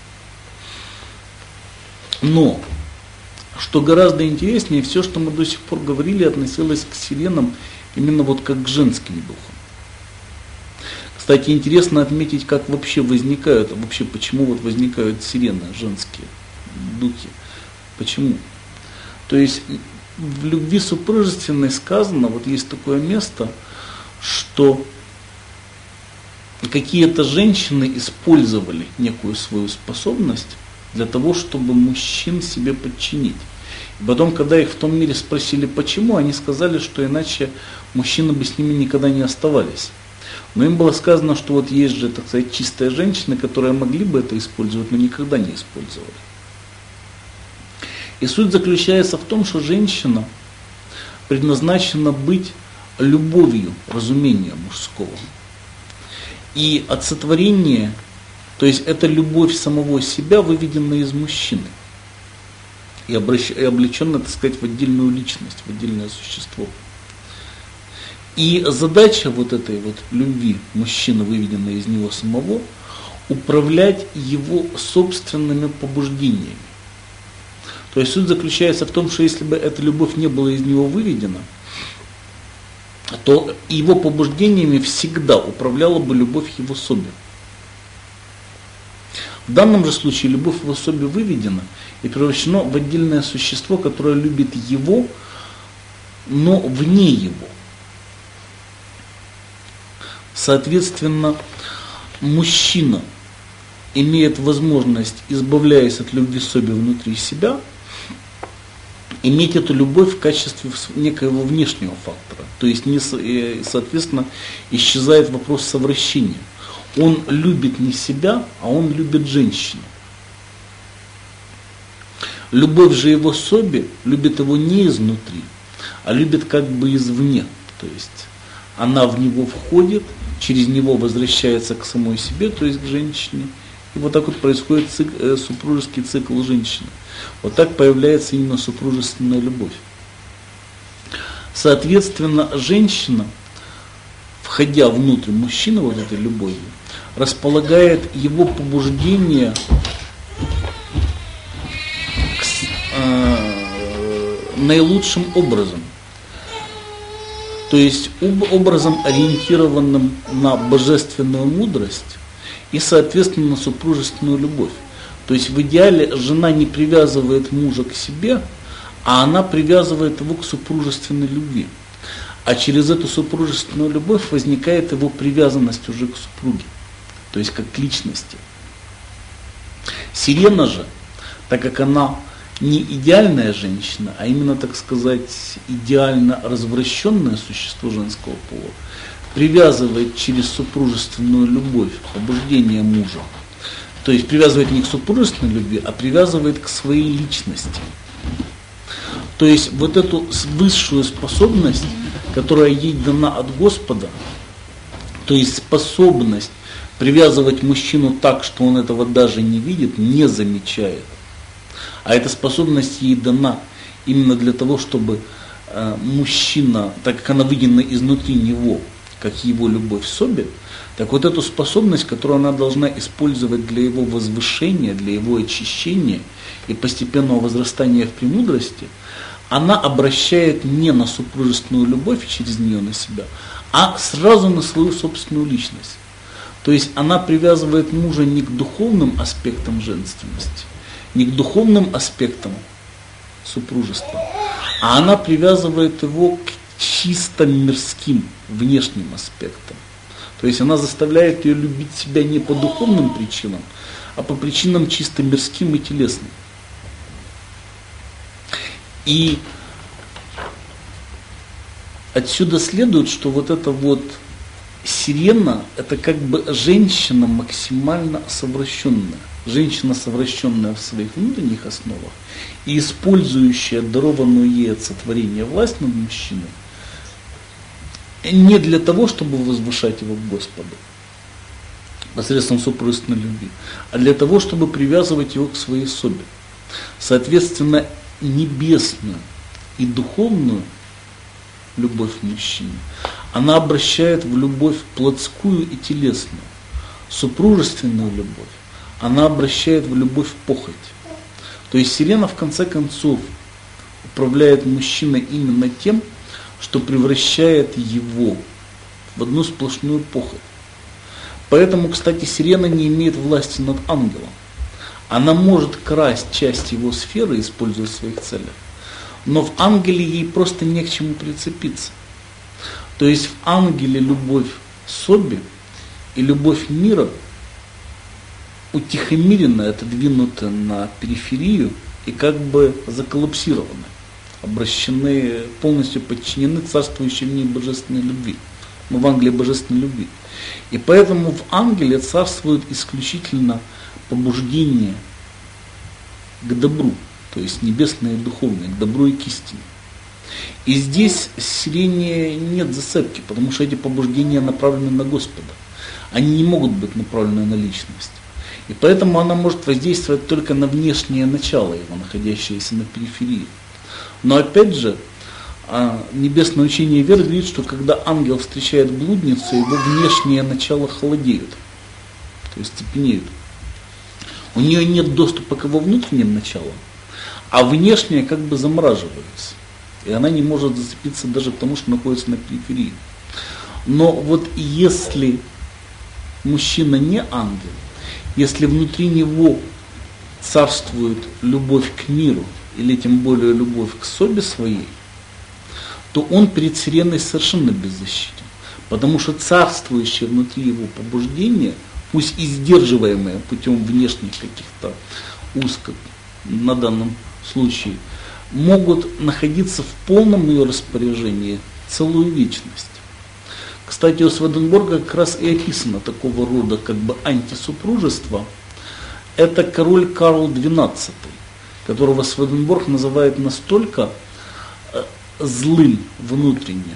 Но, что гораздо интереснее, все, что мы до сих пор говорили, относилось к сиренам именно вот как к женским духам. Кстати, интересно отметить, как вообще возникают, вообще почему вот возникают сирены, женские духи. Почему? То есть в любви супружественной сказано, вот есть такое место, что какие-то женщины использовали некую свою способность для того, чтобы мужчин себе подчинить. И потом, когда их в том мире спросили, почему, они сказали, что иначе мужчины бы с ними никогда не оставались. Но им было сказано, что вот есть же, так сказать, чистые женщины, которые могли бы это использовать, но никогда не использовали. И суть заключается в том, что женщина предназначена быть любовью разумения мужского. И от сотворения, то есть это любовь самого себя, выведенная из мужчины. И облеченная, так сказать, в отдельную личность, в отдельное существо. И задача вот этой вот любви мужчины, выведенной из него самого, управлять его собственными побуждениями. То есть суть заключается в том, что если бы эта любовь не была из него выведена, то его побуждениями всегда управляла бы любовь его особи. В данном же случае любовь его особи выведена и превращена в отдельное существо, которое любит его, но вне его. Соответственно, мужчина имеет возможность, избавляясь от любви особи внутри себя, иметь эту любовь в качестве некоего внешнего фактора. То есть, соответственно, исчезает вопрос совращения. Он любит не себя, а он любит женщину. Любовь же его особи любит его не изнутри, а любит как бы извне. То есть она в него входит, через него возвращается к самой себе, то есть к женщине. И вот так вот происходит супружеский цикл женщины. Вот так появляется именно супружественная любовь. Соответственно, женщина, входя внутрь мужчины вот этой любовью, располагает его побуждение к наилучшим образом. То есть образом, ориентированным на божественную мудрость и, соответственно, на супружественную любовь. То есть в идеале жена не привязывает мужа к себе, а она привязывает его к супружественной любви. А через эту супружественную любовь возникает его привязанность уже к супруге, то есть как к личности. Сирена же, так как она не идеальная женщина, а именно, так сказать, идеально развращенное существо женского пола, привязывает через супружественную любовь побуждение мужа. То есть привязывает не к супружественной любви, а привязывает к своей личности. То есть вот эту высшую способность, которая ей дана от Господа, то есть способность привязывать мужчину так, что он этого даже не видит, не замечает. А эта способность ей дана именно для того, чтобы мужчина, так как она видена изнутри него, как его любовь в себе, так вот эту способность, которую она должна использовать для его возвышения, для его очищения и постепенного возрастания в премудрости, она обращает не на супружественную любовь через нее на себя, а сразу на свою собственную личность. То есть она привязывает мужа не к духовным аспектам женственности, не к духовным аспектам супружества, а она привязывает его к чисто мирским внешним аспектам. То есть она заставляет ее любить себя не по духовным причинам, а по причинам чисто мирским и телесным. И отсюда следует, что вот эта вот сирена, это как бы женщина максимально совращенная. Женщина, совращенная в своих внутренних основах и использующая дарованную ей от сотворения власть над мужчиной, не для того, чтобы возвышать его к Господу посредством супружественной любви, а для того, чтобы привязывать его к своей особе. Соответственно, небесную и духовную любовь к мужчине она обращает в любовь плотскую и телесную. Супружественную любовь она обращает в любовь похоть. То есть сирена в конце концов управляет мужчиной именно тем, что превращает его в одну сплошную похоть. Поэтому, кстати, сирена не имеет власти над ангелом. Она может красть часть его сферы, используя в своих целях, но в ангеле ей просто не к чему прицепиться. То есть в ангеле любовь Соби и любовь мира утихомирены, отодвинуты на периферию и как бы заколлапсированы, обращены, полностью подчинены царствующей в ней божественной любви, но в ангеле божественной любви. И поэтому в ангеле царствует исключительно побуждение к добру, то есть небесное и духовное, к добру и к истине. И здесь сирене нет зацепки, потому что эти побуждения направлены на Господа. Они не могут быть направлены на личность. И поэтому она может воздействовать только на внешнее начало его, находящееся на периферии. Но опять же, небесное учение веры говорит, что когда ангел встречает блудницу, его внешнее начало холодеют, то есть цепенеют. У нее нет доступа к его внутренним началам, а внешнее как бы замораживается. И она не может зацепиться даже потому, что находится на периферии. Но вот если мужчина не ангел, если внутри него царствует любовь к миру, или тем более любовь к себе своей, то он перед сиреной совершенно беззащитен. Потому что царствующее внутри его побуждение, пусть и сдерживаемое путем внешних каких-то узков, на данном случае, могут находиться в полном ее распоряжении целую вечность. Кстати, у Сведенборга как раз и описано такого рода как бы антисупружество. Это король Карл XII, которого Сведенборг называет настолько злым внутренне,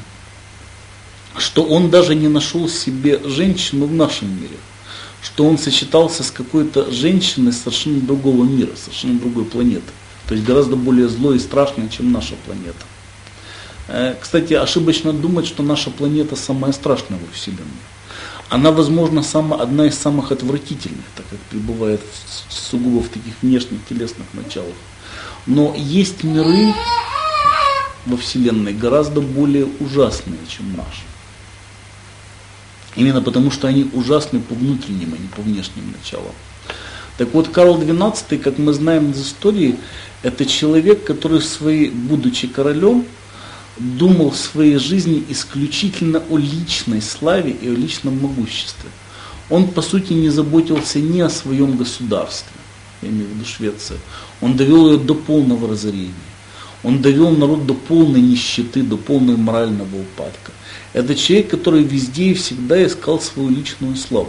что он даже не нашел себе женщину в нашем мире, что он сочетался с какой-то женщиной совершенно другого мира, совершенно другой планеты, то есть гораздо более злой и страшной, чем наша планета. Кстати, ошибочно думать, что наша планета самая страшная во Вселенной. Она, возможно, одна из самых отвратительных, так как пребывает сугубо в таких внешних телесных началах. Но есть миры, во Вселенной гораздо более ужасные, чем наши. Именно потому, что они ужасны по внутренним, а не по внешним началам. Так вот, Карл XII, как мы знаем из истории, это человек, который, будучи королем, думал в своей жизни исключительно о личной славе и о личном могуществе. Он, по сути, не заботился ни о своем государстве, я имею в виду Швеция. Он довел ее до полного разорения. Он довел народ до полной нищеты, до полного морального упадка. Это человек, который везде и всегда искал свою личную славу.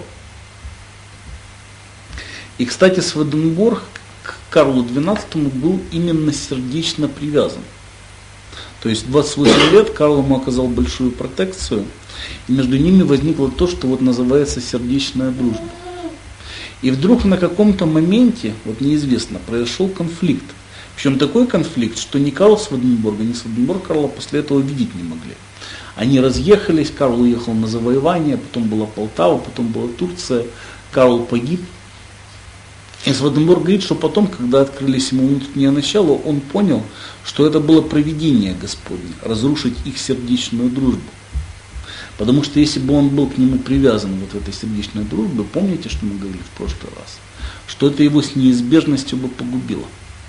И, кстати, Сведенборг к Карлу XII был именно сердечно привязан. То есть в 28 лет Карл ему оказал большую протекцию, и между ними возникло то, что вот называется сердечная дружба. И вдруг на каком-то моменте, вот неизвестно, произошел конфликт. Причем такой конфликт, что ни Карл Сведенборга, ни Сведенборг Карла после этого видеть не могли. Они разъехались, Карл уехал на завоевание, потом была Полтава, потом была Турция, Карл погиб. И Сведенборг говорит, что потом, когда открылись ему внутреннее начало, он понял, что это было провидение Господне, разрушить их сердечную дружбу. Потому что если бы он был к нему привязан вот в этой сердечной дружбе, помните, что мы говорили в прошлый раз, что это его с неизбежностью бы погубило.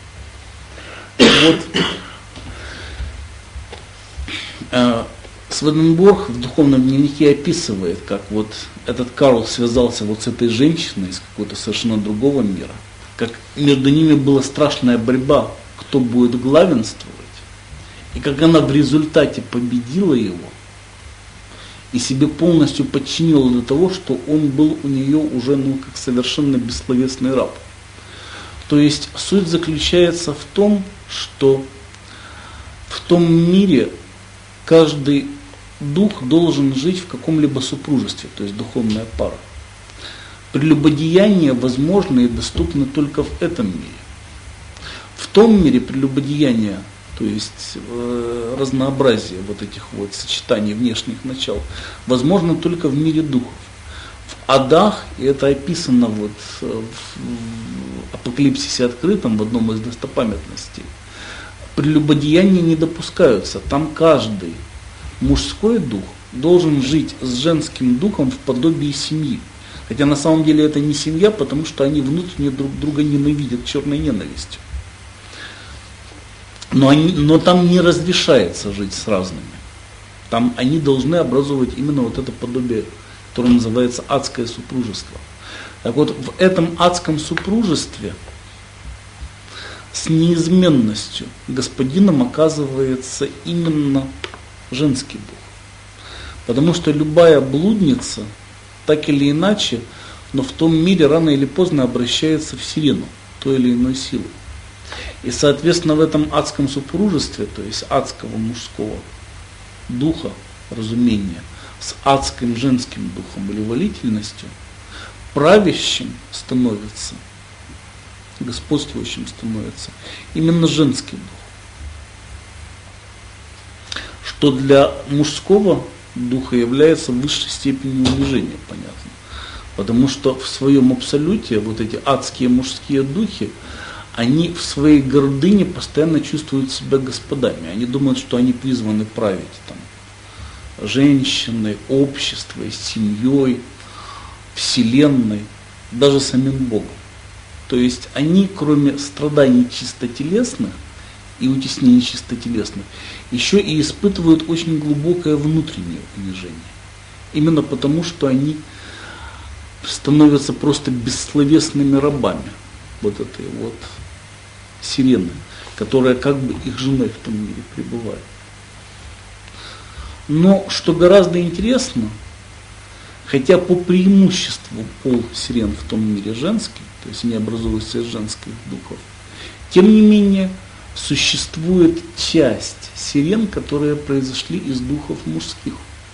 Вот. Сведенборг в духовном дневнике описывает, как вот этот Карл связался вот с этой женщиной из какого-то совершенно другого мира, как между ними была страшная борьба, кто будет главенствовать, и как она в результате победила его и себе полностью подчинила до того, что он был у нее уже как совершенно бессловесный раб. То есть суть заключается в том, что в том мире каждый дух должен жить в каком-либо супружестве, то есть духовная пара. Прелюбодеяние возможно и доступно только в этом мире. В том мире прелюбодеяние, то есть разнообразие вот этих вот сочетаний внешних начал, возможно только в мире духов. В адах, и это описано вот в Апокалипсисе открытом, в одном из достопамятностей, прелюбодеяния не допускаются. Там каждый мужской дух должен жить с женским духом в подобии семьи. Хотя на самом деле это не семья, потому что они внутренне друг друга ненавидят черной ненавистью. Но там не разрешается жить с разными. Там они должны образовывать именно вот это подобие, которое называется адское супружество. Так вот, в этом адском супружестве с неизменностью господином оказывается именно женский дух. Потому что любая блудница, так или иначе, но в том мире рано или поздно обращается в сирену той или иной силы. И, соответственно, в этом адском супружестве, то есть адского мужского духа, разумения, с адским женским духом или волительностью, правящим становится, господствующим становится именно женский дух. Что для мужского духа является высшей степенью унижения, понятно. Потому что в своем абсолюте вот эти адские мужские духи, они в своей гордыне постоянно чувствуют себя господами. Они думают, что они призваны править там, женщиной, обществом, семьей, вселенной, даже самим Богом. То есть они, кроме страданий чисто телесных и утеснений чисто телесных, еще и испытывают очень глубокое внутреннее унижение. Именно потому, что они становятся просто бессловесными рабами вот этой вот сирены, которая как бы их женой в том мире пребывает. Но что гораздо интересно, хотя по преимуществу пол сирен в том мире женский, то есть они образуются из женских духов, тем не менее существует часть сирен, которые произошли из духов мужских.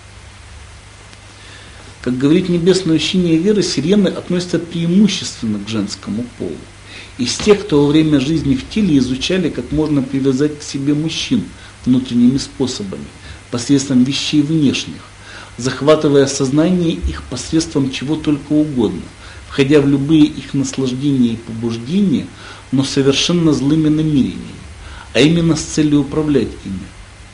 Как говорит небесное учение веры, сирены относятся преимущественно к женскому полу. Из тех, кто во время жизни в теле изучали, как можно привязать к себе мужчин внутренними способами, посредством вещей внешних, захватывая сознание их посредством чего только угодно, входя в любые их наслаждения и побуждения, но совершенно злыми намерениями, а именно с целью управлять ими,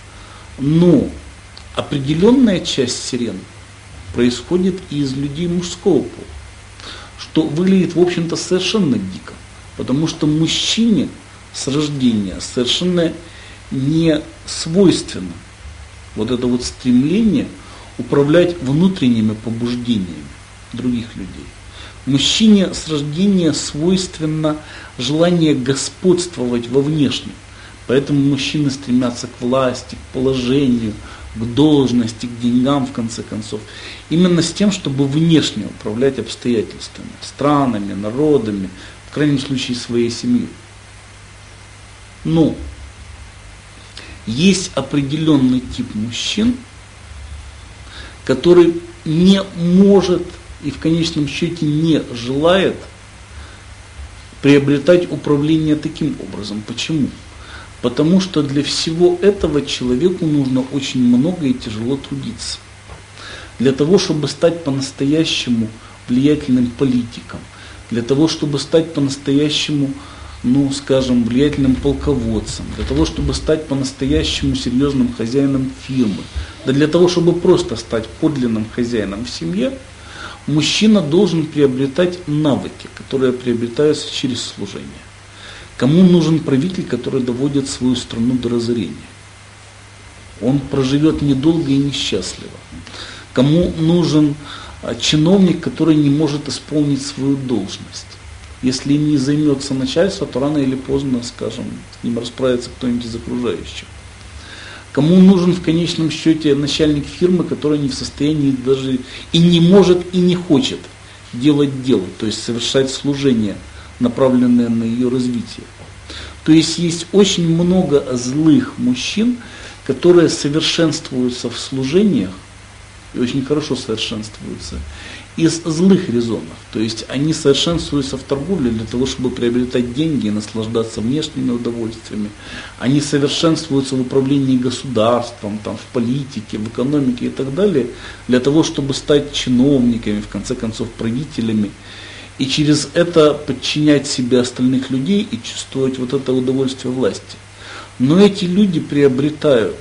Но определенная часть сирен происходит и из людей мужского пола, что выглядит, в общем-то, совершенно дико, потому что мужчине с рождения совершенно не свойственно вот это вот стремление управлять внутренними побуждениями других людей. Мужчине с рождения свойственно желание господствовать во внешнем. Поэтому мужчины стремятся к власти, к положению, к должности, к деньгам, в конце концов. Именно с тем, чтобы внешне управлять обстоятельствами, странами, народами, в крайнем случае своей семьей. Но есть определенный тип мужчин, который не может и в конечном счете не желает приобретать управление таким образом. Почему? Потому что для всего этого человеку нужно очень много и тяжело трудиться. Для того, чтобы стать по-настоящему влиятельным политиком, для того, чтобы стать по-настоящему, влиятельным полководцем, для того, чтобы стать по-настоящему серьезным хозяином фирмы, да для того, чтобы просто стать подлинным хозяином в семье, мужчина должен приобретать навыки, которые приобретаются через служение. Кому нужен правитель, который доводит свою страну до разорения? Он проживет недолго и несчастливо. Кому нужен чиновник, который не может исполнить свою должность? Если им не займется начальство, то рано или поздно, с ним расправится кто-нибудь из окружающих. Кому нужен в конечном счете начальник фирмы, который не в состоянии даже и не может и не хочет делать дело, то есть совершать служение, направленное на ее развитие. То есть очень много злых мужчин, которые совершенствуются в служениях, и очень хорошо совершенствуются, из злых резонов. То есть они совершенствуются в торговле для того, чтобы приобретать деньги и наслаждаться внешними удовольствиями. Они совершенствуются в управлении государством, в политике, в экономике и так далее, для того, чтобы стать чиновниками, в конце концов правителями. И через это подчинять себе остальных людей и чувствовать вот это удовольствие власти. Но эти люди приобретают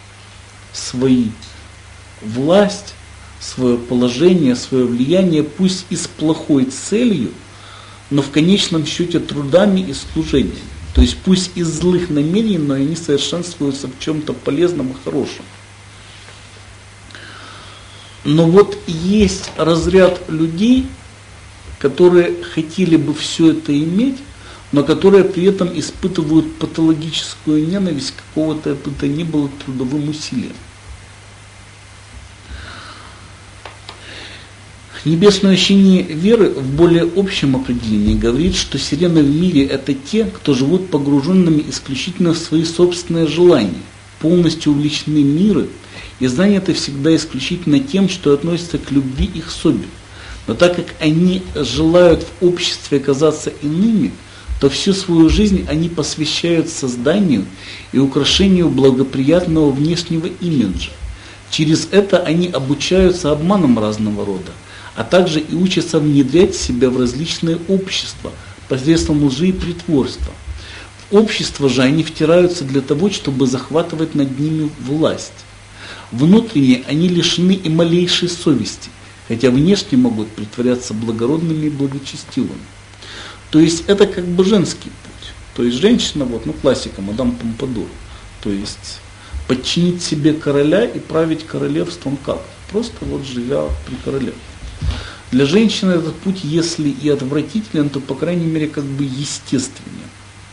свою власть, свое положение, свое влияние, пусть и с плохой целью, но в конечном счете трудами и служениями. То есть пусть из злых намерений, но они совершенствуются в чем-то полезном и хорошем. Но вот есть разряд людей, которые хотели бы все это иметь, но которые при этом испытывают патологическую ненависть какого-то бы то ни было трудовым усилием. Небесное учение веры в более общем определении говорит, что сирены в мире – это те, кто живут погруженными исключительно в свои собственные желания, полностью увлечены миром и заняты всегда исключительно тем, что относится к любви их особи. Но так как они желают в обществе казаться иными, то всю свою жизнь они посвящают созданию и украшению благоприятного внешнего имиджа. Через это они обучаются обманам разного рода, а также и учатся внедрять себя в различные общества посредством лжи и притворства. В общество же они втираются для того, чтобы захватывать над ними власть. Внутренне они лишены и малейшей совести, хотя внешне могут притворяться благородными и благочестивыми. То есть это как бы женский путь. То есть женщина, классика, мадам Помпадур. То есть подчинить себе короля и править королевством как? Просто живя при короле. Для женщины этот путь, если и отвратителен, то по крайней мере естественен.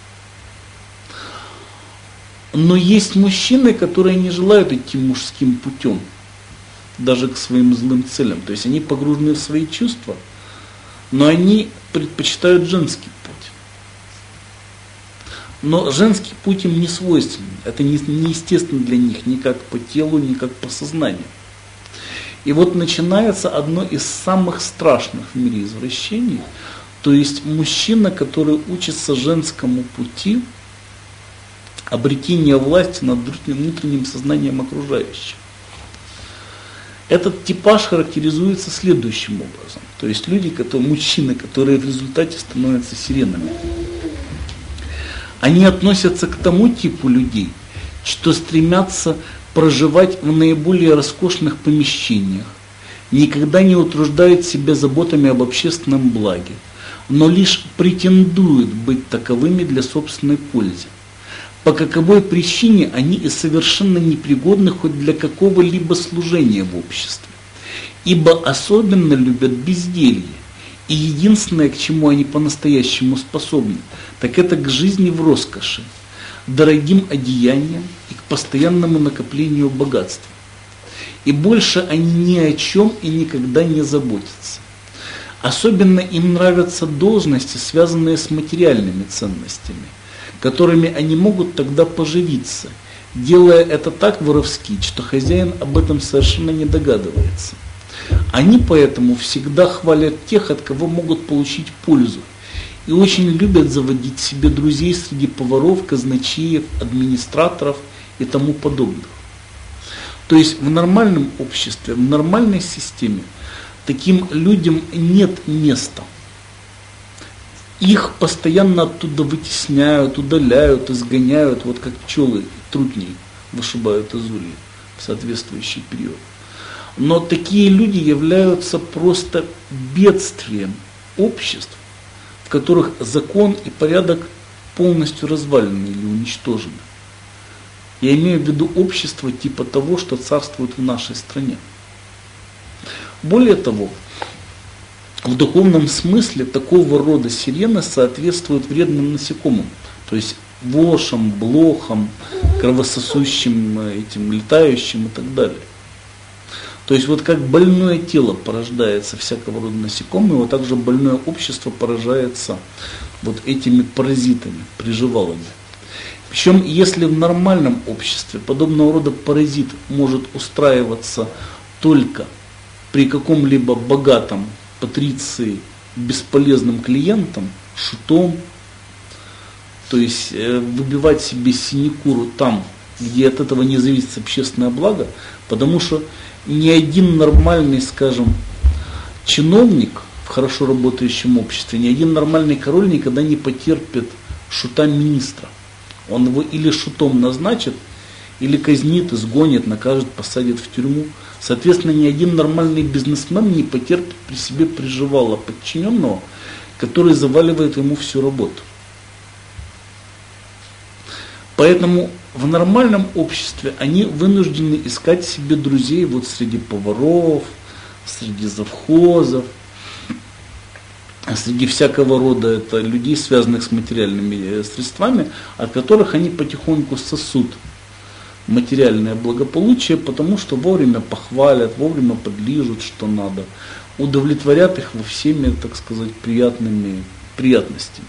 Но есть мужчины, которые не желают идти мужским путем, даже к своим злым целям. То есть они погружены в свои чувства, но они предпочитают женский путь. Но женский путь им не свойственен. Это неестественно для них ни как по телу, ни как по сознанию. И начинается одно из самых страшных в мире извращений. То есть мужчина, который учится женскому пути, обретения власти над внутренним сознанием окружающих. Этот типаж характеризуется следующим образом. То есть мужчины, которые в результате становятся сиренами, они относятся к тому типу людей, что стремятся проживать в наиболее роскошных помещениях, никогда не утруждают себя заботами об общественном благе, но лишь претендуют быть таковыми для собственной пользы. По каковой причине они и совершенно непригодны хоть для какого-либо служения в обществе, ибо особенно любят безделье, и единственное, к чему они по-настоящему способны, так это к жизни в роскоши, дорогим одеяниям и к постоянному накоплению богатства. И больше они ни о чем и никогда не заботятся. Особенно им нравятся должности, связанные с материальными ценностями, которыми они могут тогда поживиться, делая это так воровски, что хозяин об этом совершенно не догадывается. Они поэтому всегда хвалят тех, от кого могут получить пользу, и очень любят заводить себе друзей среди поваров, казначеев, администраторов и тому подобных. То есть в нормальном обществе, в нормальной системе таким людям нет места. Их постоянно оттуда вытесняют, удаляют, изгоняют, вот как пчелы трутней вышибают из улья в соответствующий период. Но такие люди являются просто бедствием обществ, в которых закон и порядок полностью развалены или уничтожены. Я имею в виду общество типа того, что царствует в нашей стране. Более того, в духовном смысле такого рода сирены соответствуют вредным насекомым, то есть вошам, блохам, кровососущим, этим летающим и так далее. То есть вот как больное тело порождается всякого рода насекомыми, вот также больное общество поражается вот этими паразитами, приживалами. Причем если в нормальном обществе подобного рода паразит может устраиваться только при каком-либо богатом патриции бесполезным клиентом, шутом, то есть выбивать себе синекуру там, где от этого не зависит общественное благо, потому что ни один нормальный, скажем, чиновник в хорошо работающем обществе, ни один нормальный король никогда не потерпит шута министра. Он его или шутом назначит, или казнит, изгонит, накажет, посадит в тюрьму. Соответственно, ни один нормальный бизнесмен не потерпит при себе приживала подчиненного, который заваливает ему всю работу. Поэтому в нормальном обществе они вынуждены искать себе друзей вот среди поваров, среди завхозов, среди всякого рода это людей, связанных с материальными средствами, от которых они потихоньку сосут материальное благополучие, потому что вовремя похвалят, вовремя подлижут, что надо, удовлетворят их во всеми, так сказать, приятными приятностями.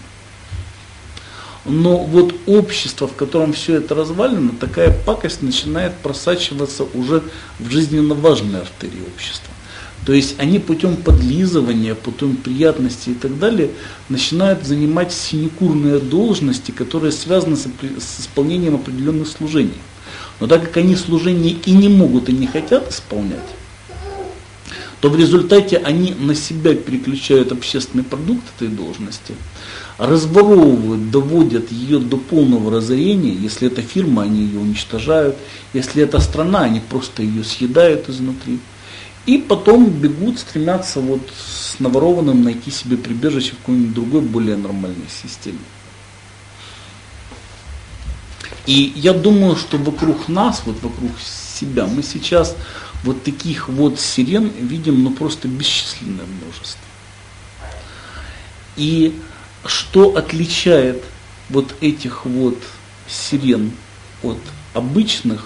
Но вот общество, в котором все это развалено, такая пакость начинает просачиваться уже в жизненно важные артерии общества. То есть они путем подлизывания, путем приятностей и так далее начинают занимать синекурные должности, которые связаны с исполнением определенных служений. Но так как они служения и не могут, и не хотят исполнять, то в результате они на себя переключают общественный продукт этой должности, разворовывают, доводят ее до полного разорения. Если это фирма, они ее уничтожают. Если это страна, они просто ее съедают изнутри. И потом бегут, стремятся вот с наворованным найти себе прибежище в какой-нибудь другой, более нормальной системе. И я думаю, что вокруг нас, вот вокруг себя, мы сейчас вот таких вот сирен видим, ну просто бесчисленное множество. И что отличает вот этих вот сирен от обычных,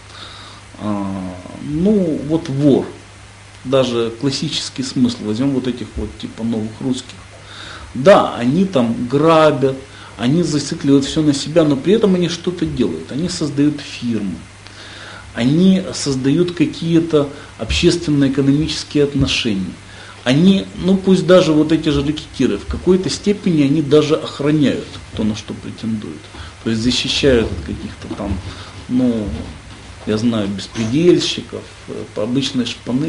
ну вот вор, даже классический смысл, возьмем вот этих вот типа новых русских. Да, они там грабят, они зацикливают все на себя, но при этом они что-то делают, они создают фирмы, они создают какие-то общественно-экономические отношения. Они, ну пусть даже вот эти же рэкетиры, в какой-то степени они даже охраняют то, на что претендуют. То есть защищают от каких-то там, ну, я знаю, беспредельщиков, обычные шпаны.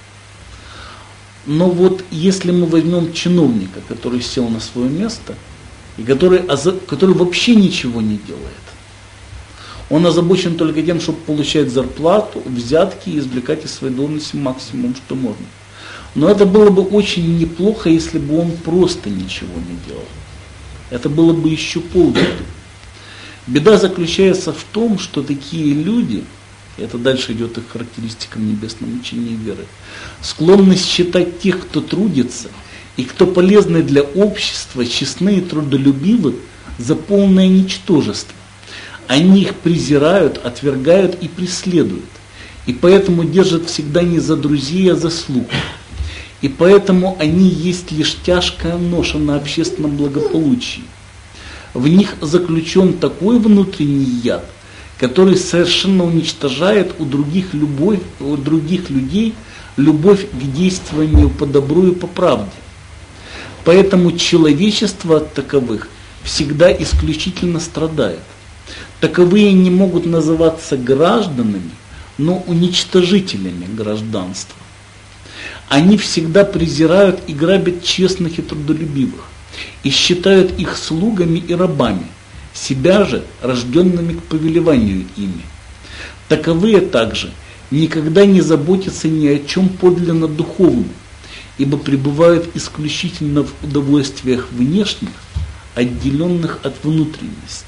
Но вот если мы возьмем чиновника, который сел на свое место, и который вообще ничего не делает, Он озабочен только тем, чтобы получать зарплату, взятки и извлекать из своей должности максимум, что можно. Но это было бы очень неплохо, если бы он просто ничего не делал. Это было бы еще полбеды. Беда заключается в том, что такие люди, это дальше идет их характеристика в небесном учении веры, склонны считать тех, кто трудится, и кто полезны для общества, честны и трудолюбивы, за полное ничтожество. Они их презирают, отвергают и преследуют. И поэтому держат всегда не за друзей, а за слуг. И поэтому они есть лишь тяжкая ноша на общественном благополучии. В них заключен такой внутренний яд, который совершенно уничтожает у других людей любовь к действованию по добру и по правде. Поэтому человечество от таковых всегда исключительно страдает. Таковые не могут называться гражданами, но уничтожителями гражданства. Они всегда презирают и грабят честных и трудолюбивых, и считают их слугами и рабами, себя же рожденными к повелеванию ими. Таковые также никогда не заботятся ни о чем подлинно духовном, ибо пребывают исключительно в удовольствиях внешних, отделенных от внутренности.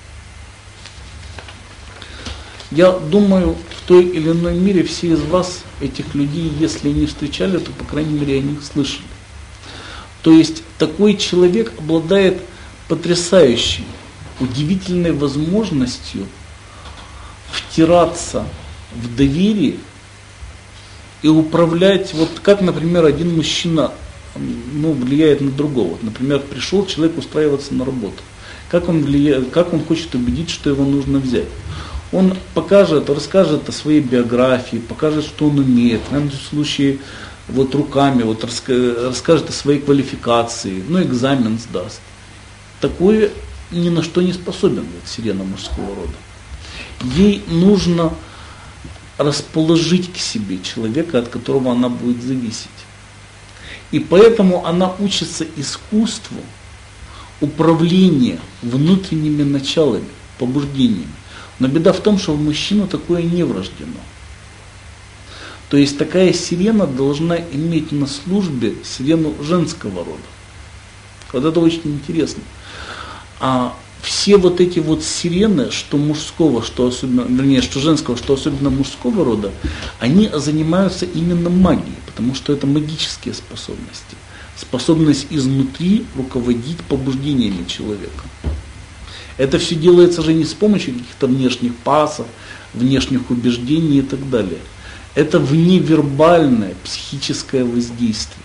Я думаю, в той или иной мере все из вас этих людей, если не встречали, то, по крайней мере, о них слышали. То есть такой человек обладает потрясающей, удивительной возможностью втираться в доверие и управлять, вот как, например, один мужчина влияет на другого. Например, пришел человек устраиваться на работу. Как он хочет убедить, что его нужно взять? Он расскажет о своей биографии, покажет, что он умеет, в данном случае руками, расскажет о своей квалификации, экзамен сдаст. Такое ни на что не способен сирена мужского рода. Ей нужно расположить к себе человека, от которого она будет зависеть. И поэтому она учится искусству управления внутренними началами, побуждениями. Но беда в том, что в мужчину такое не врождено. То есть такая сирена должна иметь на службе сирену женского рода. Вот это очень интересно. А все эти сирены, что мужского, что женского, что особенно мужского рода, они занимаются именно магией, потому что это магические способности. Способность изнутри руководить побуждениями человека. Это все делается же не с помощью каких-то внешних пасов, внешних убеждений и так далее. Это вневербальное психическое воздействие.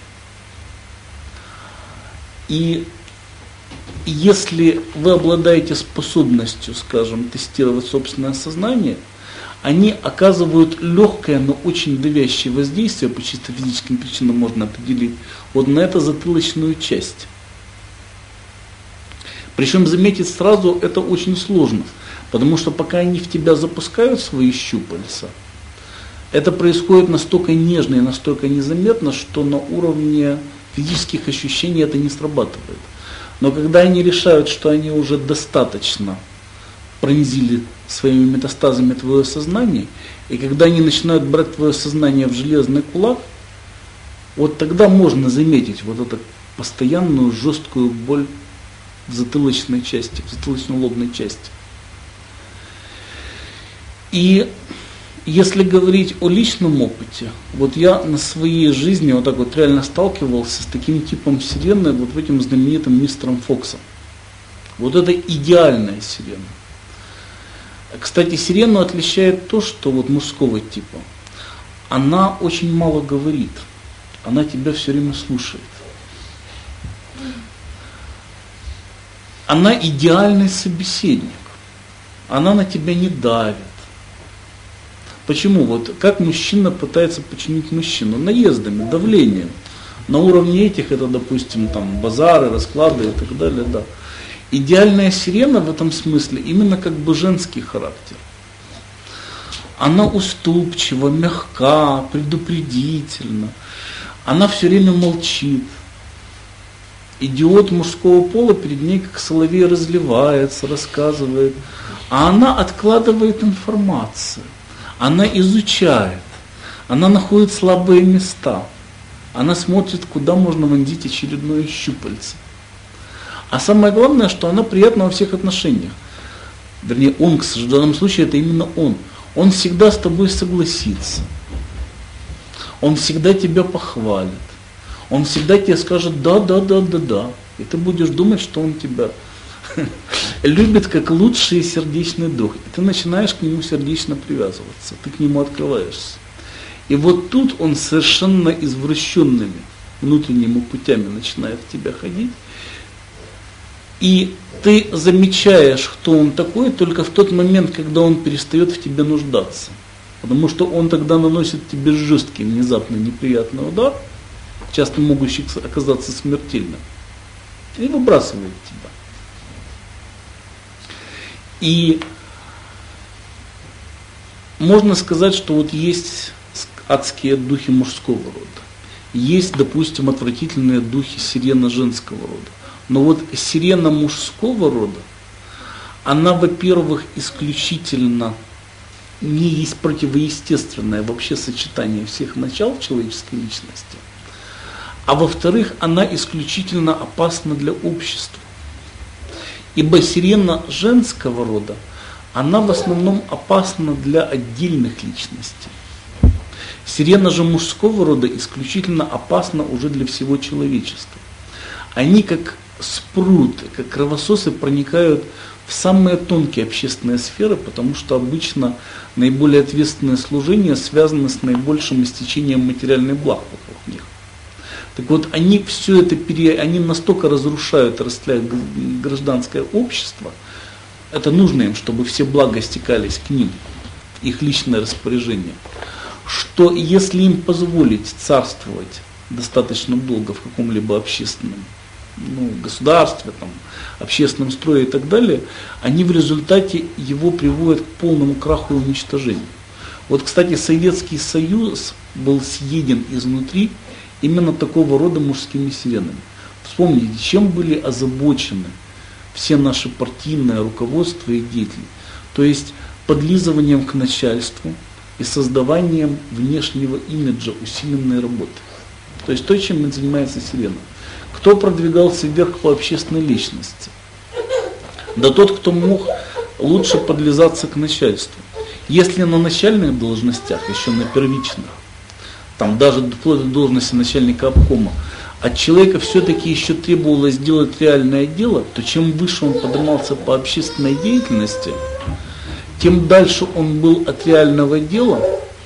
И если вы обладаете способностью, скажем, тестировать собственное сознание, они оказывают легкое, но очень давящее воздействие, по чисто физическим причинам можно определить, на эту затылочную часть. Причем заметить сразу это очень сложно, потому что пока они в тебя запускают свои щупальца, это происходит настолько нежно и настолько незаметно, что на уровне физических ощущений это не срабатывает. Но когда они решают, что они уже достаточно пронзили своими метастазами твое сознание, и когда они начинают брать твое сознание в железный кулак, тогда можно заметить эту постоянную жесткую боль в затылочной части, в затылочно-лобной части. И если говорить о личном опыте, я на своей жизни реально сталкивался с таким типом сирены, этим знаменитым мистером Фоксом. Это идеальная сирена. Кстати, сирену отличает то, что мужского типа, она очень мало говорит, она тебя все время слушает. Она идеальный собеседник, она на тебя не давит. Почему? Как мужчина пытается подчинить мужчину? Наездами, давлением. На уровне этих это, допустим, базары, расклады и так далее. Да. Идеальная сирена в этом смысле именно женский характер. Она уступчива, мягка, предупредительна. Она все время молчит. Идиот мужского пола перед ней как соловей разливается, рассказывает, а она откладывает информацию, она изучает, она находит слабые места, она смотрит, куда можно вонзить очередное щупальце. А самое главное, что она приятна во всех отношениях. Вернее, он, в данном случае, это именно он. Он всегда с тобой согласится. Он всегда тебя похвалит. Он всегда тебе скажет да. И ты будешь думать, что он тебя любит как лучший сердечный друг. И ты начинаешь к нему сердечно привязываться. Ты к нему открываешься. И вот тут он совершенно извращенными внутренними путями начинает в тебя ходить. И ты замечаешь, кто он такой, только в тот момент, когда он перестает в тебе нуждаться. Потому что он тогда наносит тебе жесткий, внезапный, неприятный удар, часто могущий оказаться смертельным, и выбрасывает тебя. И можно сказать, что вот есть адские духи мужского рода. Есть, допустим, отвратительные духи сирена женского рода. Но вот сирена мужского рода, она, во-первых, исключительно не есть противоестественное вообще сочетание всех начал человеческой личности. А во-вторых, она исключительно опасна для общества. Ибо сирена женского рода, она в основном опасна для отдельных личностей. Сирена же мужского рода исключительно опасна уже для всего человечества. Они как спруты, как кровососы проникают в самые тонкие общественные сферы, потому что обычно наиболее ответственные служения связаны с наибольшим истечением материальных благ вокруг них. Так вот, они все это они настолько разрушают, расстраивают гражданское общество, это нужно им, чтобы все блага стекались к ним, их личное распоряжение, что если им позволить царствовать достаточно долго в каком-либо общественном государстве, общественном строе и так далее, они в результате его приводят к полному краху и уничтожению. Вот, кстати, Советский Союз был съеден изнутри именно такого рода мужскими сиренами. Вспомните, чем были озабочены все наши партийное руководство и деятели. То есть подлизыванием к начальству и создаванием внешнего имиджа усиленной работы. То есть то, чем занимается сирена. Кто продвигался вверх по общественной личности? Да тот, кто мог лучше подлизаться к начальству. Если на начальных должностях, еще на первичных, даже вплоть до должности начальника обкома, от человека все-таки еще требовалось сделать реальное дело, то чем выше он поднимался по общественной деятельности, тем дальше он был от реального дела,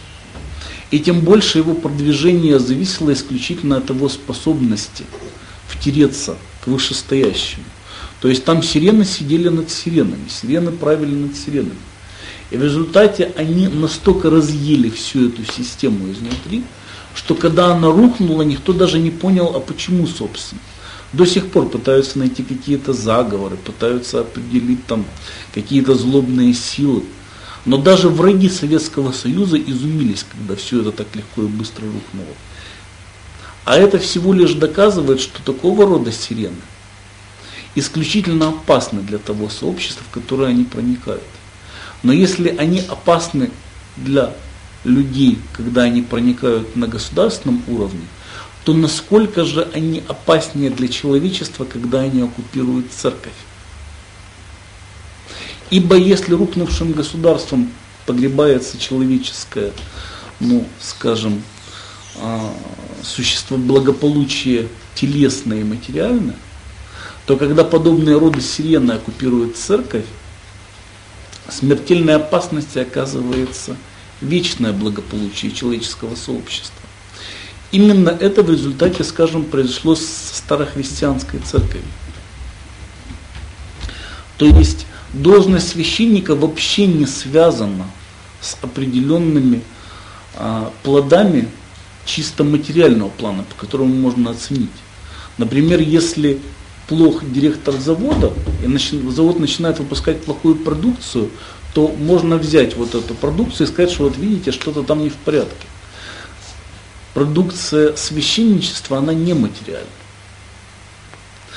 и тем больше его продвижение зависело исключительно от его способности втереться к вышестоящему. То есть там сирены сидели над сиренами, сирены правили над сиренами. И в результате они настолько разъели всю эту систему изнутри, что когда она рухнула, никто даже не понял, а почему, собственно. До сих пор пытаются найти какие-то заговоры, пытаются определить какие-то злобные силы. Но даже враги Советского Союза изумились, когда все это так легко и быстро рухнуло. А это всего лишь доказывает, что такого рода сирены исключительно опасны для того сообщества, в которое они проникают. Но если они опасны для людей, когда они проникают на государственном уровне, то насколько же они опаснее для человечества, когда они оккупируют церковь? Ибо если рухнувшим государством погребается человеческое, существо благополучия телесное и материальное, то когда подобные роды сирены оккупируют церковь, смертельной опасности оказывается вечное благополучие человеческого сообщества. Именно это в результате, произошло с старохристианской церковью. То есть должность священника вообще не связана с определенными плодами чисто материального плана, по которому можно оценить. Например, если плох директор завода, и завод начинает выпускать плохую продукцию, то можно взять вот эту продукцию и сказать, что вот видите, что-то там не в порядке. Продукция священничества, она не материальна.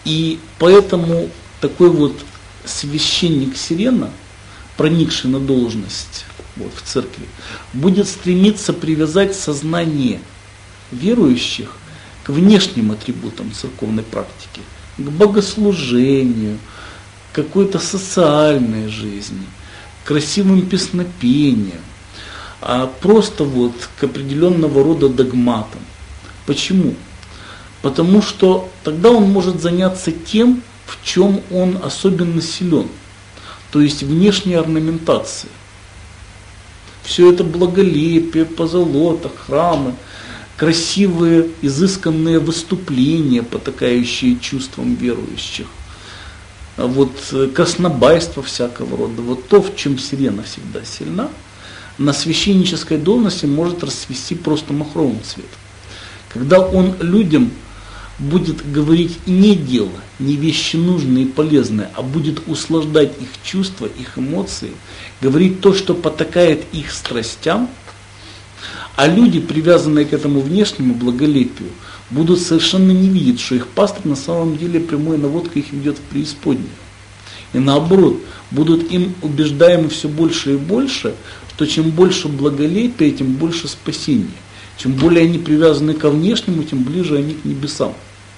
И поэтому такой вот священник Сирена, проникший на должность вот, в церкви, будет стремиться привязать сознание верующих к внешним атрибутам церковной практики, к богослужению, к какой-то социальной жизни, к красивым песнопениям, а просто вот к определенного рода догматам. Почему? Потому что тогда он может заняться тем, в чем он особенно силен, то есть внешняя орнаментация. Все это благолепие, позолота, храмы, красивые, изысканные выступления, потакающие чувствам верующих, вот краснобайство всякого рода, вот то, в чем Сирена всегда сильна, на священнической должности может расцвести просто махровым цветом. Когда он людям будет говорить не дело, не вещи нужные и полезные, а будет услаждать их чувства, их эмоции, говорить то, что потакает их страстям, а люди, привязанные к этому внешнему благолепию, будут совершенно не видеть, что их пастор на самом деле прямой наводкой их ведет в преисподнюю. И наоборот, будут им убеждаемы все больше и больше, что чем больше благолепия, тем больше спасения. Чем более они привязаны ко внешнему, тем ближе они к небесам.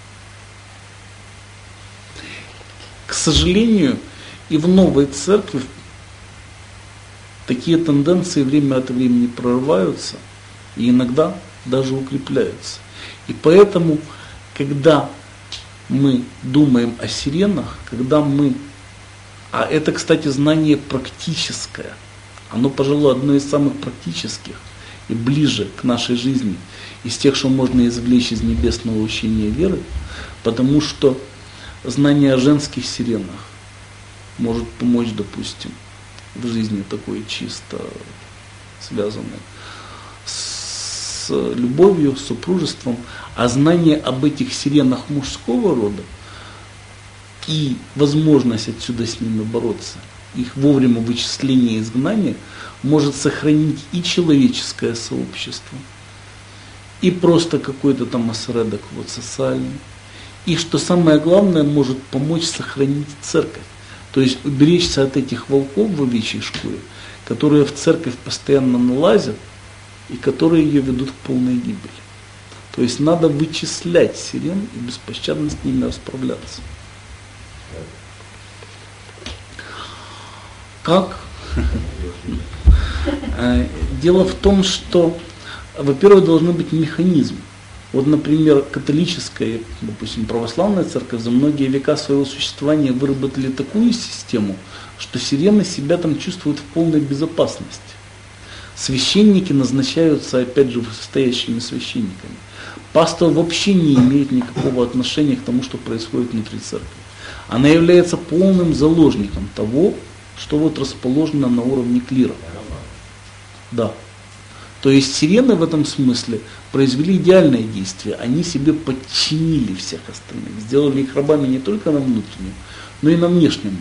К сожалению, и в новой церкви такие тенденции время от времени прорываются и иногда даже укрепляются. И поэтому, когда мы думаем о сиренах, а это, кстати, знание практическое, оно, пожалуй, одно из самых практических и ближе к нашей жизни из тех, что можно извлечь из небесного учения веры, потому что знание о женских сиренах может помочь, допустим, в жизни такой чисто связанной с любовью, с супружеством, а знание об этих сиренах мужского рода и возможность отсюда с ними бороться, их вовремя вычисление и изгнание может сохранить и человеческое сообщество, и просто какой-то там осредок вот социальный, и, что самое главное, может помочь сохранить церковь, то есть уберечься от этих волков в овечьей шкуре, которые в церковь постоянно налазят и которые ее ведут к полной гибели. То есть надо вычислять сирен и беспощадно с ними расправляться. Как? Дело в том, что, во-первых, должны быть механизмы. Вот, например, католическая, допустим, православная церковь за многие века своего существования выработали такую систему, что сирены себя там чувствуют в полной безопасности. Священники назначаются, опять же, вышестоящими священниками. Пастор вообще не имеет никакого отношения к тому, что происходит внутри церкви. Она является полным заложником того, что вот расположено на уровне клира. Да. То есть сирены в этом смысле произвели идеальное действие. Они себе подчинили всех остальных, сделали их рабами не только на внутреннем, но и на внешнем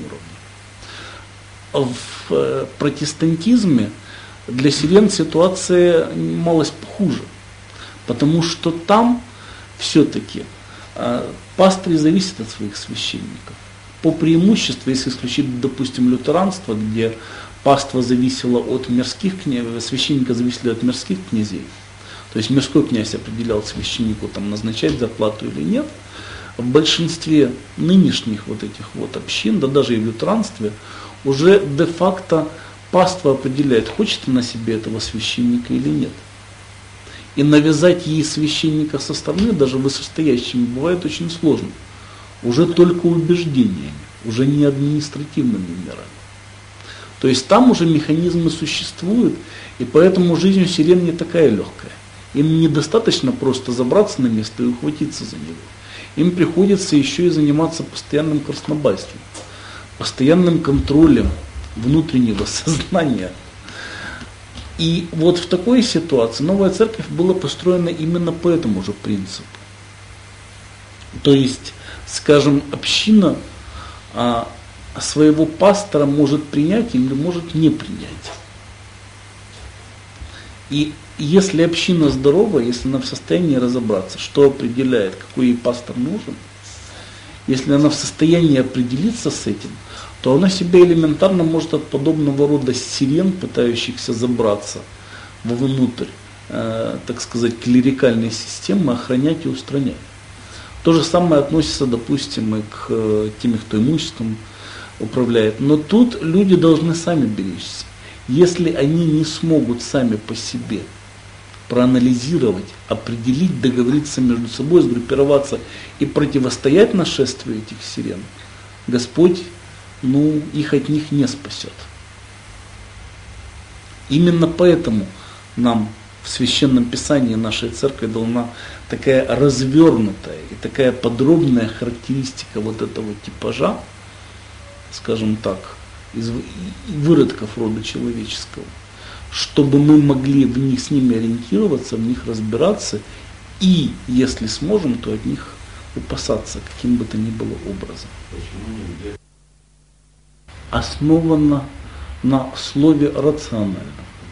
уровне. В протестантизме для сирен ситуация малость похуже, потому что там все-таки пастыри зависят от своих священников. По преимуществу, если исключить, допустим, лютеранство, где паства зависело от мирских князей, священника зависели от мирских князей, то есть мирской князь определял священнику, там, назначать зарплату или нет, в большинстве нынешних вот этих вот общин, да даже и в лютеранстве, уже де-факто паства определяет, хочет она себе этого священника или нет. И навязать ей священника со стороны, даже высокостоящими, бывает очень сложно. Уже только убеждениями, уже не административными мерами. То есть там уже механизмы существуют, и поэтому жизнь у сирен не такая легкая. Им недостаточно просто забраться на место и ухватиться за него. Им приходится еще и заниматься постоянным краснобайством, постоянным контролем внутреннего сознания. И вот в такой ситуации новая церковь была построена именно по этому же принципу. То есть, скажем, община своего пастора может принять или может не принять. И если община здорова, если она в состоянии разобраться, что определяет, какой ей пастор нужен, если она в состоянии определиться с этим, то она себя элементарно может от подобного рода сирен, пытающихся забраться вовнутрь, так сказать, клерикальной системы, охранять и устранять. То же самое относится, допустим, и к тем, кто имуществом управляет. Но тут люди должны сами беречься. Если они не смогут сами по себе проанализировать, определить, договориться между собой, сгруппироваться и противостоять нашествию этих сирен, Господь, их от них не спасет. Именно поэтому нам в Священном Писании нашей церкви дана такая развернутая и такая подробная характеристика вот этого типажа, скажем так, из выродков рода человеческого, чтобы мы могли в них с ними ориентироваться, в них разбираться и, если сможем, то от них упасаться каким бы то ни было образом. Основано на слове рационально.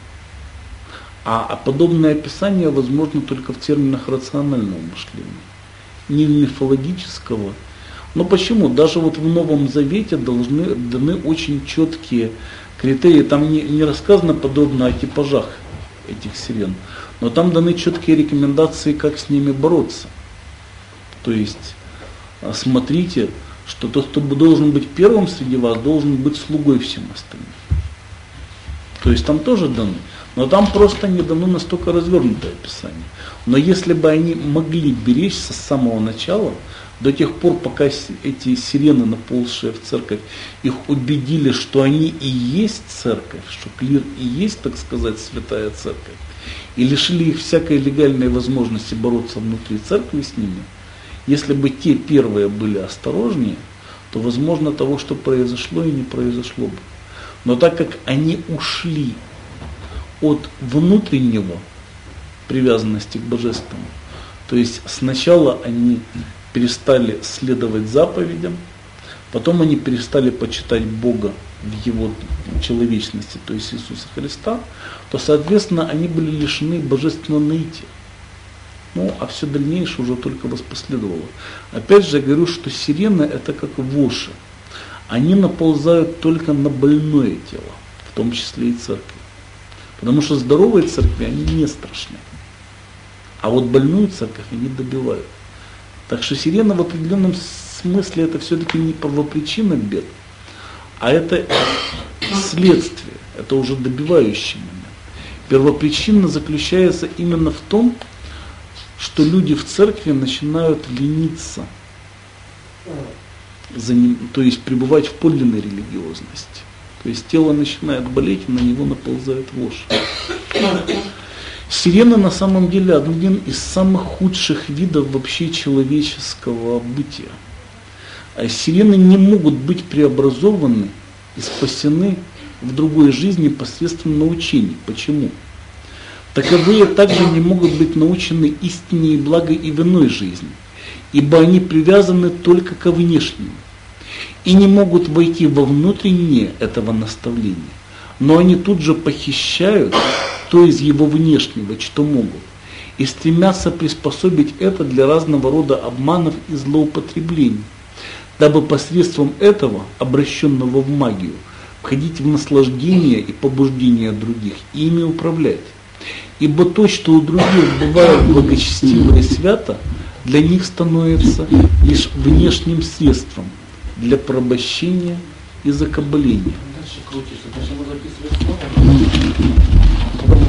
А подобное описание возможно только в терминах рационального мышления, не мифологического. Но почему? Даже вот в Новом Завете даны очень четкие критерии. Там не рассказано подобно о типажах этих сирен, но там даны четкие рекомендации, как с ними бороться. То есть, смотрите, что тот, кто должен быть первым среди вас, должен быть слугой всем остальным. То есть там тоже даны. Но там просто не дано настолько развернутое описание. Но если бы они могли беречься с самого начала, до тех пор, пока эти сирены, наползшие в церковь, их убедили, что они и есть церковь, что клир и есть, так сказать, святая церковь, и лишили их всякой легальной возможности бороться внутри церкви с ними, если бы те первые были осторожнее, то, возможно, того, что произошло, и не произошло бы. Но так как они ушли от внутреннего привязанности к божественному, то есть сначала они перестали следовать заповедям, потом они перестали почитать Бога в Его человечности, то есть Иисуса Христа, то, соответственно, они были лишены божественного наития. А все дальнейшее уже только воспоследовало. Опять же, я говорю, что сирены это как воши. Они наползают только на больное тело, в том числе и церковь. Потому что здоровые церкви, они не страшны. А вот больную церковь они добивают. Так что сирена в определенном смысле это все-таки не первопричина бед, а это следствие, это уже добивающий момент. Первопричина заключается именно в том, что люди в церкви начинают лениться, то есть пребывать в подлинной религиозности. То есть тело начинает болеть, и на него наползает вошь. Сирены на самом деле один из самых худших видов вообще человеческого бытия. А сирены не могут быть преобразованы и спасены в другой жизни посредством научений. Почему? Таковые также не могут быть научены истине и благо и в иной жизни, ибо они привязаны только ко внешнему и не могут войти во внутреннее этого наставления, но они тут же похищают то из его внешнего, что могут, и стремятся приспособить это для разного рода обманов и злоупотреблений, дабы посредством этого, обращенного в магию, входить в наслаждение и побуждение других и ими управлять. Ибо то, что у других бывает благочестиво и свято, для них становится лишь внешним средством для порабощения и закабаления.